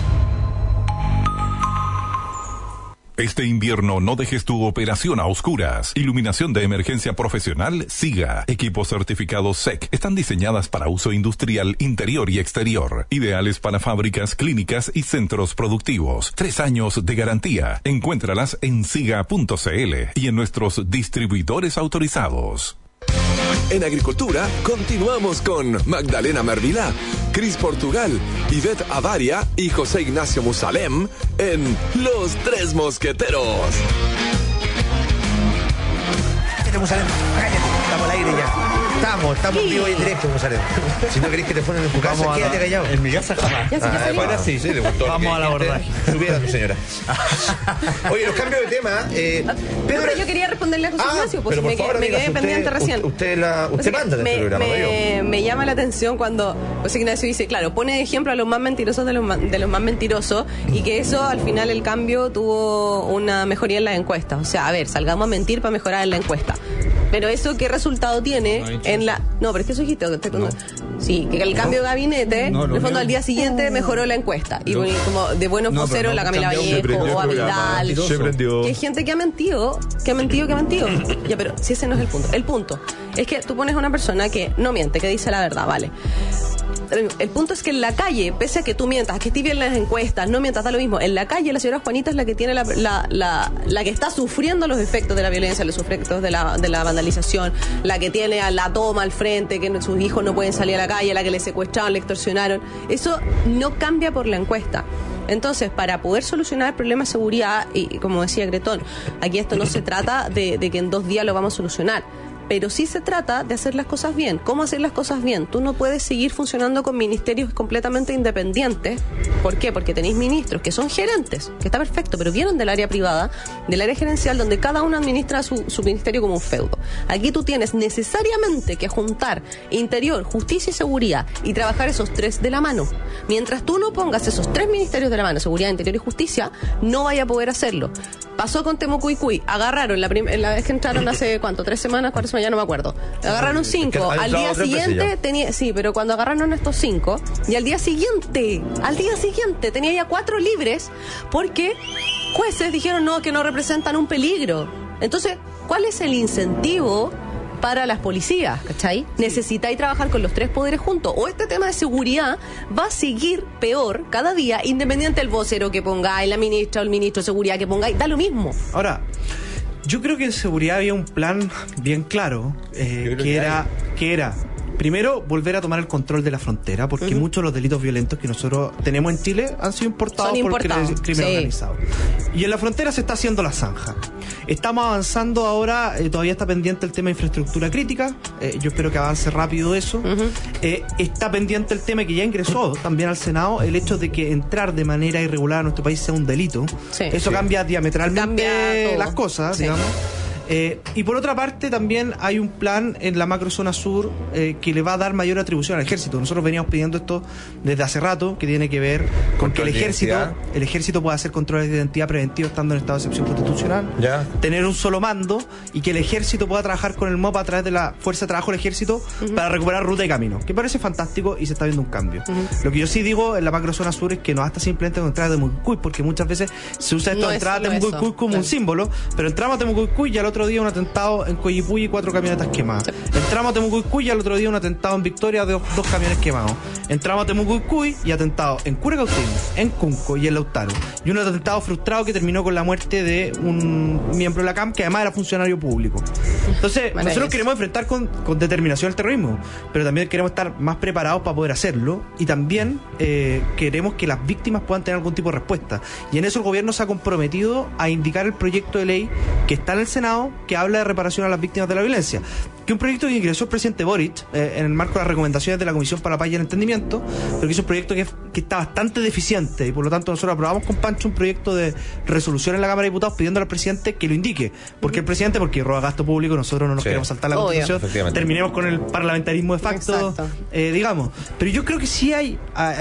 Este invierno no dejes tu operación a oscuras. Iluminación de emergencia profesional SIGA. Equipos certificados SEC. Están diseñadas para uso industrial interior y exterior. Ideales para fábricas, clínicas y centros productivos. 3 años de garantía. Encuéntralas en siga.cl y en nuestros distribuidores autorizados. En Agricultura, continuamos con Magdalena Mervilá, Cris Portugal, Ivette Avaria y José Ignacio Musalem en Los Tres Mosqueteros. Musalem, cállate, estamos al aire ya. Estamos vivos y directos, González. Si no querés que te ponen en tu casa, quédate callado. En mi casa jamás. Bueno, sí, le gustó. Vamos al abordaje. Subiera tu señora. Oye, los cambios de tema. Pero yo quería responderle a José Ignacio, pues me quedé pendiente recién. Usted manda en este programa, me llama la atención cuando José Ignacio dice, claro, pone de ejemplo a los más mentirosos de los más mentirosos, y que eso al final el cambio tuvo una mejoría en las encuestas. O sea, a ver, salgamos a mentir para mejorar en la encuesta. Pero eso, ¿qué resultado tiene en la...? No, pero es que eso dijiste. Sí, que el cambio de gabinete, en el fondo al día siguiente mejoró la encuesta. Y como de buenos voceros, la Camila Vallejo o a Vidal. Que hay gente que ha mentido. Ya, pero si ese no es el punto. El punto es que tú pones a una persona que no miente, que dice la verdad, vale. El punto es que en la calle, pese a que tú mientas, que estés bien en las encuestas, no mientas, da lo mismo. En la calle, la señora Juanita es la que tiene la que está sufriendo los efectos de la violencia, los efectos de la vandalización, la que tiene a la toma al frente, que sus hijos no pueden salir a la calle, la que le secuestraron, le extorsionaron. Eso no cambia por la encuesta. Entonces, para poder solucionar el problema de seguridad, y como decía Gretón, aquí esto no se trata de que en 2 días lo vamos a solucionar. Pero sí se trata de hacer las cosas bien. ¿Cómo hacer las cosas bien? Tú no puedes seguir funcionando con ministerios completamente independientes. ¿Por qué? Porque tenéis ministros que son gerentes, que está perfecto, pero vienen del área privada, del área gerencial, donde cada uno administra su ministerio como un feudo. Aquí tú tienes necesariamente que juntar Interior, Justicia y Seguridad y trabajar esos 3 de la mano. Mientras tú no pongas esos 3 ministerios de la mano, Seguridad, Interior y Justicia, no vaya a poder hacerlo. Pasó con Temucuicui, agarraron la vez que entraron hace, ¿cuánto? 3 semanas, 4 semanas, ya no me acuerdo. Agarraron 5, al día siguiente tenía, sí, pero cuando agarraron estos 5, y al día siguiente tenía ya 4 libres, porque jueces dijeron no, que no representan un peligro. Entonces, ¿cuál es el incentivo para las policías? ¿Cachai? Necesitáis trabajar con los 3 poderes juntos, o este tema de seguridad va a seguir peor cada día, independiente del vocero que pongáis, la ministra o el ministro de seguridad que pongáis, da lo mismo. Ahora, yo creo que en seguridad había un plan bien claro, que era primero, volver a tomar el control de la frontera, porque muchos de los delitos violentos que nosotros tenemos en Chile han sido importados por el crimen organizado. Y en la frontera se está haciendo la zanja. Estamos avanzando ahora, todavía está pendiente el tema de infraestructura crítica, yo espero que avance rápido eso. Está pendiente el tema que ya ingresó también al Senado, el hecho de que entrar de manera irregular a nuestro país sea un delito. Eso cambia diametralmente las cosas, digamos. Y por otra parte también hay un plan en la macrozona sur que le va a dar mayor atribución al ejército. Nosotros veníamos pidiendo esto desde hace rato, que tiene que ver con que el ejército pueda hacer controles de identidad preventivos estando en estado de excepción constitucional, tener un solo mando, y que el ejército pueda trabajar con el MOP a través de la Fuerza de Trabajo del Ejército para recuperar ruta y camino, que parece fantástico y se está viendo un cambio. Lo que yo sí digo en la macrozona sur es que no basta simplemente con entrar a Temucuicui, porque muchas veces se usa esto de entrar a Temucuicui como un símbolo, pero entramos a Temucuicui y al otro día un atentado en Coyipulli y 4 camionetas quemadas. Entramos a Temucuicui y al otro día un atentado en Victoria de 2 camiones quemados. Entramos a Temucuicui y atentado en Curacautín, en Cunco y en Lautaro. Y un atentado frustrado que terminó con la muerte de un miembro de la CAM, que además era funcionario público. Entonces, nosotros queremos enfrentar con determinación el terrorismo, pero también queremos estar más preparados para poder hacerlo, y también queremos que las víctimas puedan tener algún tipo de respuesta. Y en eso el gobierno se ha comprometido a indicar el proyecto de ley que está en el Senado, que habla de reparación a las víctimas de la violencia, que es un proyecto que ingresó el presidente Boric en el marco de las recomendaciones de la Comisión para la Paz y el Entendimiento, pero que es un proyecto que está bastante deficiente, y por lo tanto nosotros aprobamos con Pancho un proyecto de resolución en la Cámara de Diputados pidiendo al presidente que lo indique. ¿Por qué el presidente? Porque roba gasto público, nosotros no nos queremos saltar la Constitución, terminemos con el parlamentarismo de facto, digamos. Pero yo creo que sí hay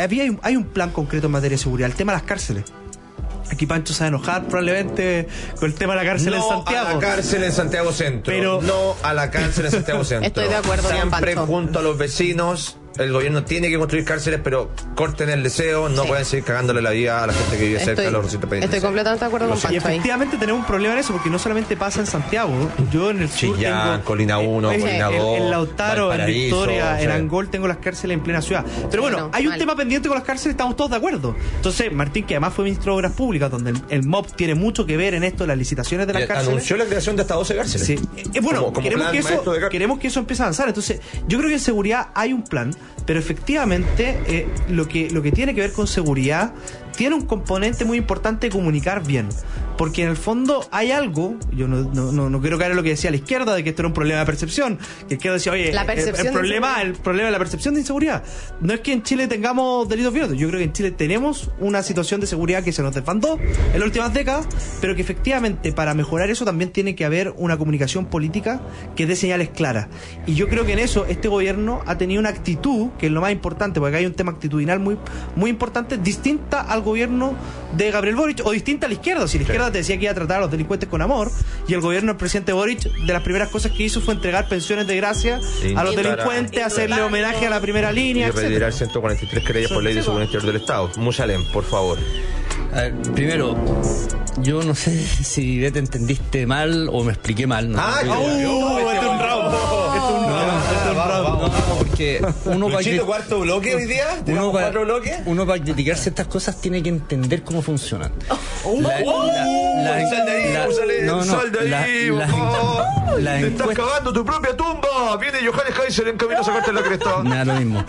un plan concreto en materia de seguridad, el tema de las cárceles. Aquí Pancho se va a enojar probablemente con el tema de la cárcel en Santiago. No a la cárcel en Santiago Centro. Pero no a la cárcel en Santiago Centro. Estoy de acuerdo con Pancho. Siempre junto a los vecinos. El gobierno tiene que construir cárceles, pero corten el deseo, no pueden seguir cagándole la vida a la gente que vive cerca de los recintos penitenciarios. Estoy completamente de acuerdo con Pancho. Y efectivamente tenemos un problema en eso, porque no solamente pasa en Santiago. Yo en el sur Chillán, Colina 1, Colina 2, en Lautaro, en Victoria, en Angol tengo las cárceles en plena ciudad. Pero bueno, hay un tema pendiente con las cárceles, estamos todos de acuerdo. Entonces, Martín, que además fue ministro de Obras Públicas, donde el MOP tiene mucho que ver en esto, las licitaciones de las cárceles. Anunció la creación de hasta 12 cárceles. Sí. Bueno, queremos que eso empiece a avanzar. Entonces, yo creo que en seguridad hay un plan, pero efectivamente lo que tiene que ver con seguridad tiene un componente muy importante de comunicar bien. Porque en el fondo hay algo, yo no quiero caer en lo que decía la izquierda, de que esto era un problema de percepción, que la izquierda decía, oye, el problema de la percepción de inseguridad. No es que en Chile tengamos delitos violentos, yo creo que en Chile tenemos una situación de seguridad que se nos desbandó en las últimas décadas, pero que efectivamente para mejorar eso también tiene que haber una comunicación política que dé señales claras. Y yo creo que en eso este gobierno ha tenido una actitud, que es lo más importante, porque hay un tema actitudinal muy, muy importante, distinta al gobierno de Gabriel Boric, o distinta a la izquierda. Si la izquierda te decía que iba a tratar a los delincuentes con amor, y el gobierno del presidente Boric, de las primeras cosas que hizo fue entregar pensiones de gracia a los delincuentes, hacerle homenaje a la primera línea, y retirar 143 querellas por ley de seguridad interior del Estado. Musalem, por favor. A ver, primero, yo no sé si te entendiste mal o me expliqué mal. ¿No? Este es un round. Porque uno para cuarto bloque hoy día, tenemos 4 bloques. Uno para criticar ciertas cosas tiene que entender cómo funcionan. Sal de ahí, te estás cavando tu propia tumba. Viene Johannes Kaiser en camino a sacarte la cresta. Me da lo mismo.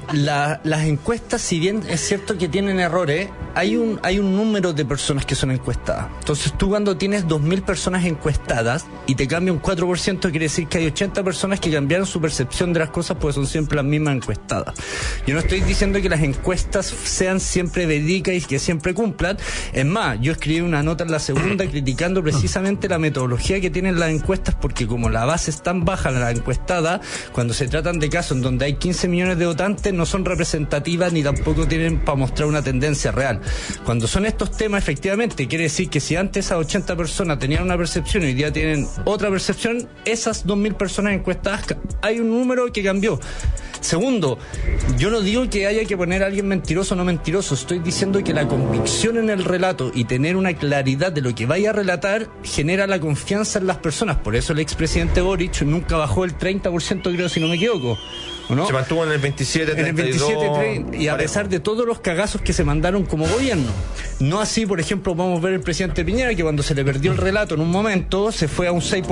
Las encuestas, si bien es cierto que tienen errores, hay un número de personas que son encuestadas. Entonces tú cuando tienes 2.000 personas encuestadas y te cambia un 4%, quiere decir que hay 80 personas que cambiaron su percepción de las cosas porque son siempre las mismas encuestadas. Yo no estoy diciendo que las encuestas sean siempre verídicas y que siempre cumplan. Es más, yo escribí una nota en la segunda criticando precisamente la metodología que tienen las encuestas, porque como la base es tan baja la encuestada, cuando se tratan de casos en donde hay 15 millones de votantes, no son representativas ni tampoco tienen para mostrar una tendencia real. Cuando son estos temas, efectivamente, quiere decir que si antes esas 80 personas tenían una percepción y hoy día tienen otra percepción, esas 2.000 personas encuestadas, hay un número que cambió. Segundo, yo no digo que haya que poner a alguien mentiroso o no mentiroso, estoy diciendo que la convicción en el relato y tener una claridad de lo que vaya a relatar genera la confianza en las personas. Por eso el expresidente Boric nunca bajó el 30%, creo, si no me equivoco. ¿No? Se mantuvo en el 27, 32, en el 27, y a pesar de todos los cagazos que se mandaron como gobierno. No así, por ejemplo, vamos a ver el presidente Piñera, que cuando se le perdió el relato en un momento, se fue a un 6%,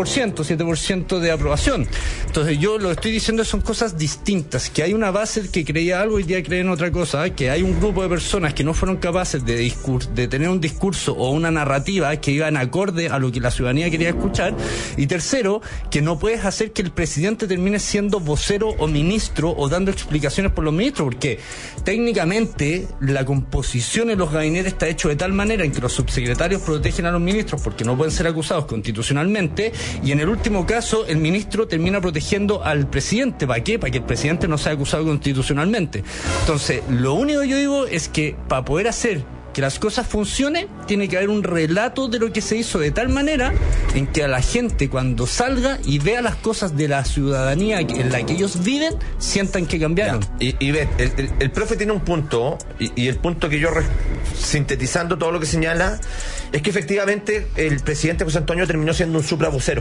7% de aprobación. Entonces yo lo que estoy diciendo son cosas distintas, que hay una base que creía algo y hoy día cree en otra cosa, que hay un grupo de personas que no fueron capaces de tener un discurso o una narrativa que iban acorde a lo que la ciudadanía quería escuchar. Y tercero, que no puedes hacer que el presidente termine siendo vocero o ministro o dando explicaciones por los ministros, porque técnicamente la composición en los gabinetes está hecho de tal manera en que los subsecretarios protegen a los ministros porque no pueden ser acusados constitucionalmente, y en el último caso el ministro termina protegiendo al presidente. ¿Para qué? Para que el presidente no sea acusado constitucionalmente. Entonces, lo único que yo digo es que para poder hacer que las cosas funcionen, tiene que haber un relato de lo que se hizo de tal manera en que a la gente, cuando salga y vea las cosas de la ciudadanía en la que ellos viven, sientan que cambiaron. Y ve, el profe tiene un punto, y el punto que yo, sintetizando todo lo que señala, es que efectivamente el presidente José Antonio terminó siendo un supravocero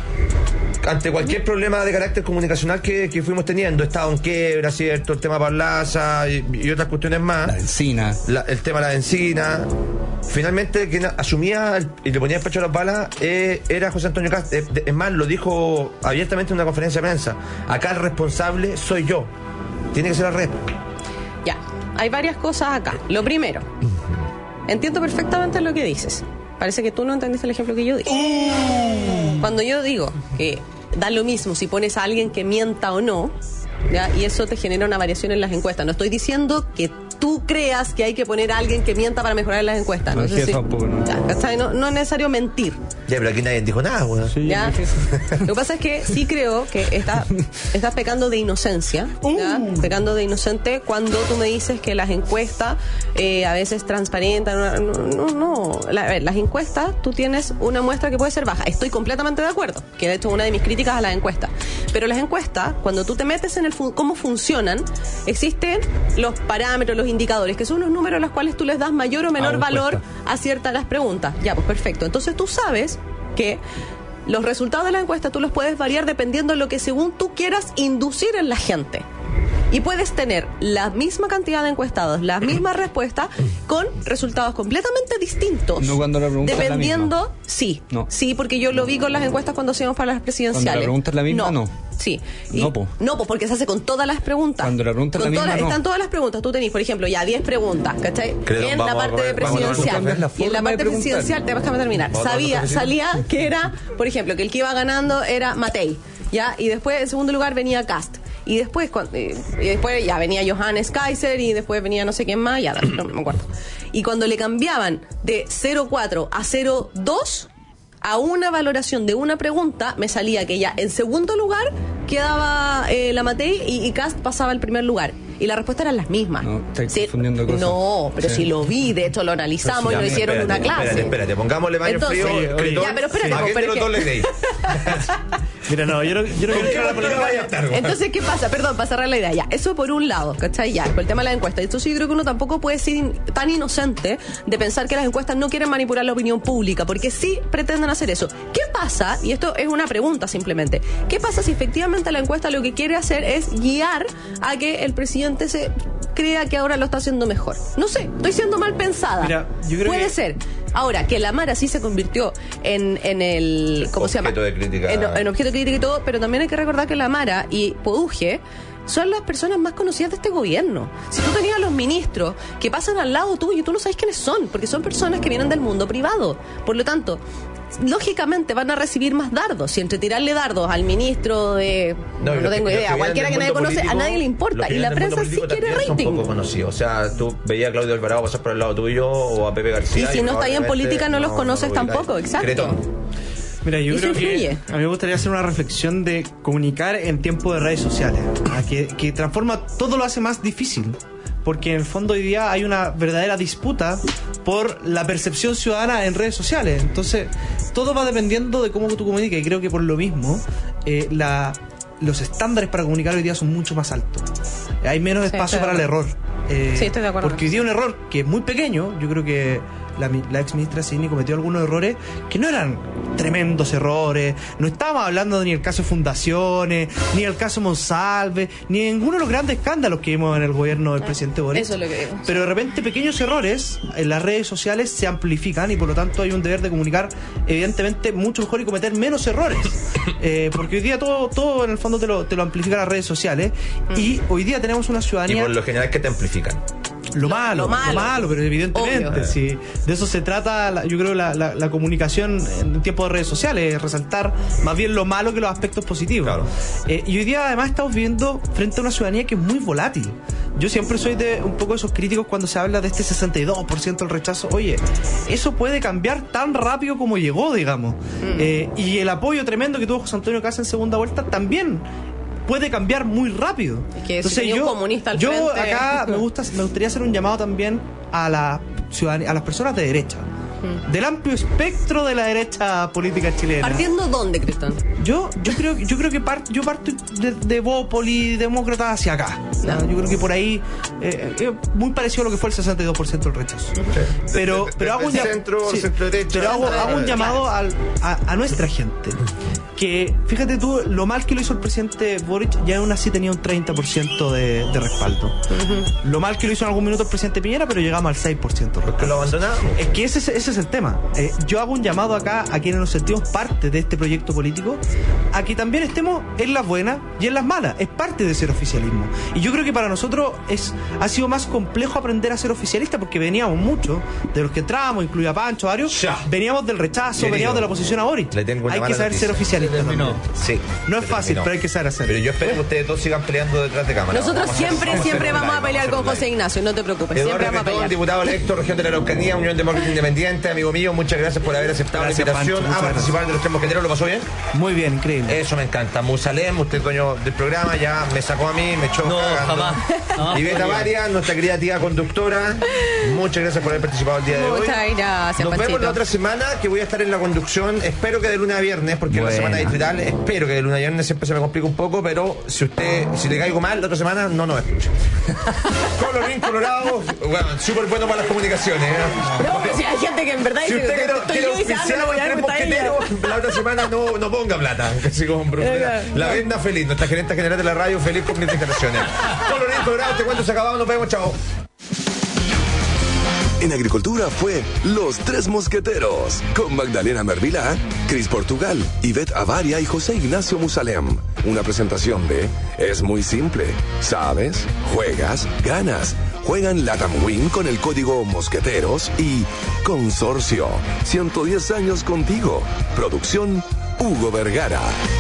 ante cualquier problema de carácter comunicacional que fuimos teniendo. Estado en quiebra, ¿cierto? El tema Parlaza y otras cuestiones más. La encina. El tema de la encina. Finalmente, quien asumía y le ponía el pecho a las balas era José Antonio Cast. Es más, lo dijo abiertamente en una conferencia de prensa. Acá el responsable soy yo. Tiene que ser la red. Ya, hay varias cosas acá. Lo primero, entiendo perfectamente lo que dices. Parece que tú no entendiste el ejemplo que yo dije. Cuando yo digo que da lo mismo si pones a alguien que mienta o no, ¿ya? Y eso te genera una variación en las encuestas. No estoy diciendo que tú creas que hay que poner a alguien que mienta para mejorar las encuestas. No, sé si, no es necesario mentir. Ya, pero aquí nadie dijo nada, güey. Sí, ¿ya? Lo que pasa es que sí creo que estás pecando de inocencia, ¿ya? Pecando de inocente cuando tú me dices que las encuestas a veces transparentan. No. A ver, las encuestas, tú tienes una muestra que puede ser baja. Estoy completamente de acuerdo, que de hecho es una de mis críticas a las encuestas. Pero las encuestas, cuando tú te metes en cómo funcionan, existen los parámetros, los indicadores, que son unos números a los cuales tú les das mayor o menor valor a ciertas las preguntas. Ya, pues perfecto. Entonces tú sabes que los resultados de la encuesta tú los puedes variar dependiendo de lo que según tú quieras inducir en la gente. Y puedes tener la misma cantidad de encuestados, las mismas respuestas, con resultados completamente distintos. No cuando la pregunta dependiendo, es la misma. Sí. No. Sí, porque yo lo vi con las encuestas cuando hacíamos para las presidenciales. Cuando la pregunta es la misma, no. Sí. No, porque se hace con todas las preguntas. Cuando la pregunta es la misma, no. Están todas las preguntas. Tú tenés, por ejemplo, ya 10 preguntas, ¿cachai? En la parte de presidencial. Y en la parte presidencial, déjame terminar. Salía que era, por ejemplo, que el que iba ganando era Matei, ¿ya? Y después, en segundo lugar, venía Kast. Y después ya venía Johannes Kaiser y después venía no sé quién más, ya no me acuerdo. Y cuando le cambiaban de 0,4 a 0,2 a una valoración de una pregunta, me salía que ya en segundo lugar quedaba la Matei y Kast pasaba al primer lugar. Y las respuestas eran las mismas. No, estáis confundiendo cosas. No, pero sí lo vi, de hecho lo analizamos y lo hicieron en una clase. Espérate, pongámosle baño frío. Ya, pero espérate. Mira, no, yo no quiero la política. Entonces, ¿qué pasa? Perdón, para cerrar la idea. Ya, eso por un lado, ¿cachai? Ya, por el tema de la encuesta. Entonces, yo creo que uno tampoco puede ser tan inocente de pensar que las encuestas no quieren manipular la opinión pública, porque sí pretenden hacer eso. ¿Qué pasa? Y esto es una pregunta simplemente. ¿Qué pasa si efectivamente la encuesta lo que quiere hacer es guiar a que el presidente se crea que ahora lo está haciendo mejor? No sé, estoy siendo mal pensada. Mira, yo creo puede ser. Ahora, que la Mara sí se convirtió en el... ¿Cómo se llama? Objeto de crítica. En objeto de crítica y todo, pero también hay que recordar que la Mara y Poduje son las personas más conocidas de este gobierno. Si tú tenías a los ministros que pasan al lado tuyo, tú no sabes quiénes son, porque son personas que vienen del mundo privado. Por lo tanto, lógicamente van a recibir más dardos. Si entre tirarle dardos al ministro de... No tengo idea. Cualquiera que nadie conoce, a nadie le importa. Y la prensa sí quiere rating. Son poco conocidos. O sea, tú veías a Claudio Alvarado pasar por el lado tuyo o a Pepe García. Y si no está ahí en política no los conoces tampoco. Exacto. Mira, yo creo que a mí me gustaría hacer una reflexión de comunicar en tiempo de redes sociales, que transforma, todo lo hace más difícil. Porque en el fondo hoy día hay una verdadera disputa por la percepción ciudadana en redes sociales. Entonces, todo va dependiendo de cómo tú comunicas. Y creo que por lo mismo, los estándares para comunicar hoy día son mucho más altos. Hay menos espacio para el error. Sí, estoy de acuerdo. Porque hoy día un error que es muy pequeño, yo creo que la ex ministra Sidney cometió algunos errores que no eran tremendos errores. No estábamos hablando ni del caso de fundaciones, ni del caso Monsalve, ni de ninguno de los grandes escándalos que vimos en el gobierno del presidente Boric. Eso es lo que digo. Pero de repente pequeños errores en las redes sociales se amplifican y por lo tanto hay un deber de comunicar evidentemente mucho mejor y cometer menos errores. Porque hoy día todo en el fondo te lo amplifican las redes sociales y hoy día tenemos una ciudadanía... Y por lo general, ¿qué te amplifican? Lo malo, pero evidentemente, si de eso se trata, yo creo, la comunicación en tiempos de redes sociales, resaltar más bien lo malo que los aspectos positivos. Claro. Y hoy día además estamos viviendo frente a una ciudadanía que es muy volátil. Yo siempre soy de un poco de esos críticos cuando se habla de este 62% del rechazo. Oye, eso puede cambiar tan rápido como llegó, digamos. Y el apoyo tremendo que tuvo José Antonio Kast en segunda vuelta también puede cambiar muy rápido. Que entonces si yo acá me gustaría hacer un llamado también a la ciudadanía, a las personas de derecha, del amplio espectro de la derecha política chilena. ¿Partiendo dónde, Cristán? Yo creo que yo parto de Bópoli, demócrata hacia acá. Yo creo que por ahí muy parecido a lo que fue el 62% del rechazo. Pero hago un llamado a nuestra gente. Que fíjate tú, lo mal que lo hizo el presidente Boric, ya aún así tenía un 30% de respaldo. Lo mal que lo hizo en algún minuto el presidente Piñera, pero llegamos al 6%. ¿Por qué lo abandonamos? Es que ese es el tema. Yo hago un llamado acá a quienes nos sentimos parte de este proyecto político, a que también estemos en las buenas y en las malas. Es parte de ser oficialismo. Y yo creo que para nosotros ha sido más complejo aprender a ser oficialista, porque veníamos muchos, de los que entrábamos, incluía Pancho, varios, veníamos del rechazo, veníamos de la oposición a Boric. Hay que saber ser oficialista. Sí, no es fácil, pero hay que saber hacerlo. Pero yo espero que ustedes todos sigan peleando detrás de cámara. Nosotros siempre vamos a pelear con José Ignacio, no te preocupes. Eduardo siempre vamos a pelear. Diputado electo, región de la Araucanía, Unión Demócrata Independiente, amigo mío, muchas gracias por haber aceptado la invitación a participar de los Tres Mosqueteros. ¿Lo pasó bien? Muy bien, increíble. Eso me encanta. Musalem, usted dueño del programa, ya me sacó a mí, me echó jamás. Y Beta Varia, nuestra querida tía conductora, muchas gracias por haber participado el día de hoy. Muchas gracias, Nos vemos la otra semana, que voy a estar en la conducción, espero que de lunes a viernes, porque la semana digital, espero que de lunes a viernes siempre se me complica un poco, pero si le caigo mal la otra semana, no nos escucha. Colorín colorado, bueno, súper bueno para las comunicaciones. No, pero si hay gente que en verdad si usted quiere oficiar los Tres Mosqueteros, la otra semana no ponga plata, que se compra. La venda feliz, nuestra gerente general de la radio, feliz con mis declaraciones. Colorín colorado, te cuento, se acabamos, nos vemos, chao. En agricultura fue Los Tres Mosqueteros, con Magdalena Mervilá, Cris Portugal, Ivette Avaria y José Ignacio Musalem. Una presentación de Es muy simple. ¿Sabes? Juegas, ganas. Juegan Latam Win con el código Mosqueteros y Consorcio. 110 años contigo. Producción Hugo Vergara.